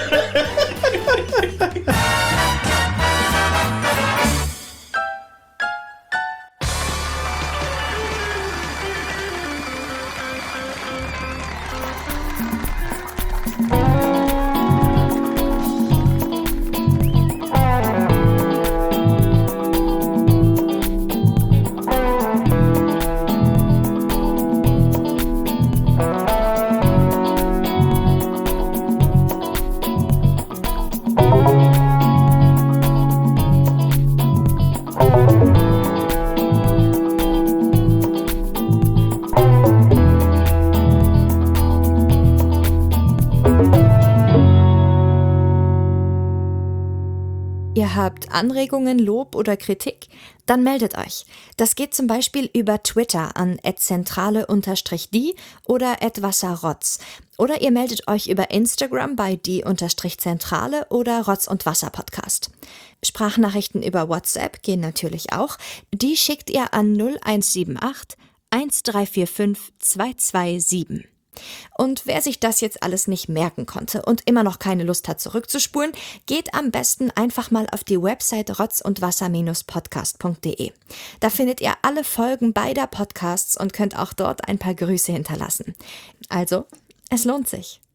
Ihr habt Anregungen, Lob oder Kritik? Dann meldet euch. Das geht zum Beispiel über Twitter an at zentrale die oder at wasserrotz. Oder ihr meldet euch über Instagram bei die-zentrale oder Rotz und Wasser Podcast. Sprachnachrichten über WhatsApp gehen natürlich auch. Die schickt ihr an null eins sieben acht eins drei vier fünf zwei zwei sieben. Und wer sich das jetzt alles nicht merken konnte und immer noch keine Lust hat zurückzuspulen, geht am besten einfach mal auf die Website rotz und wasser podcast punkt de. Da findet ihr alle Folgen beider Podcasts und könnt auch dort ein paar Grüße hinterlassen. Also, es lohnt sich.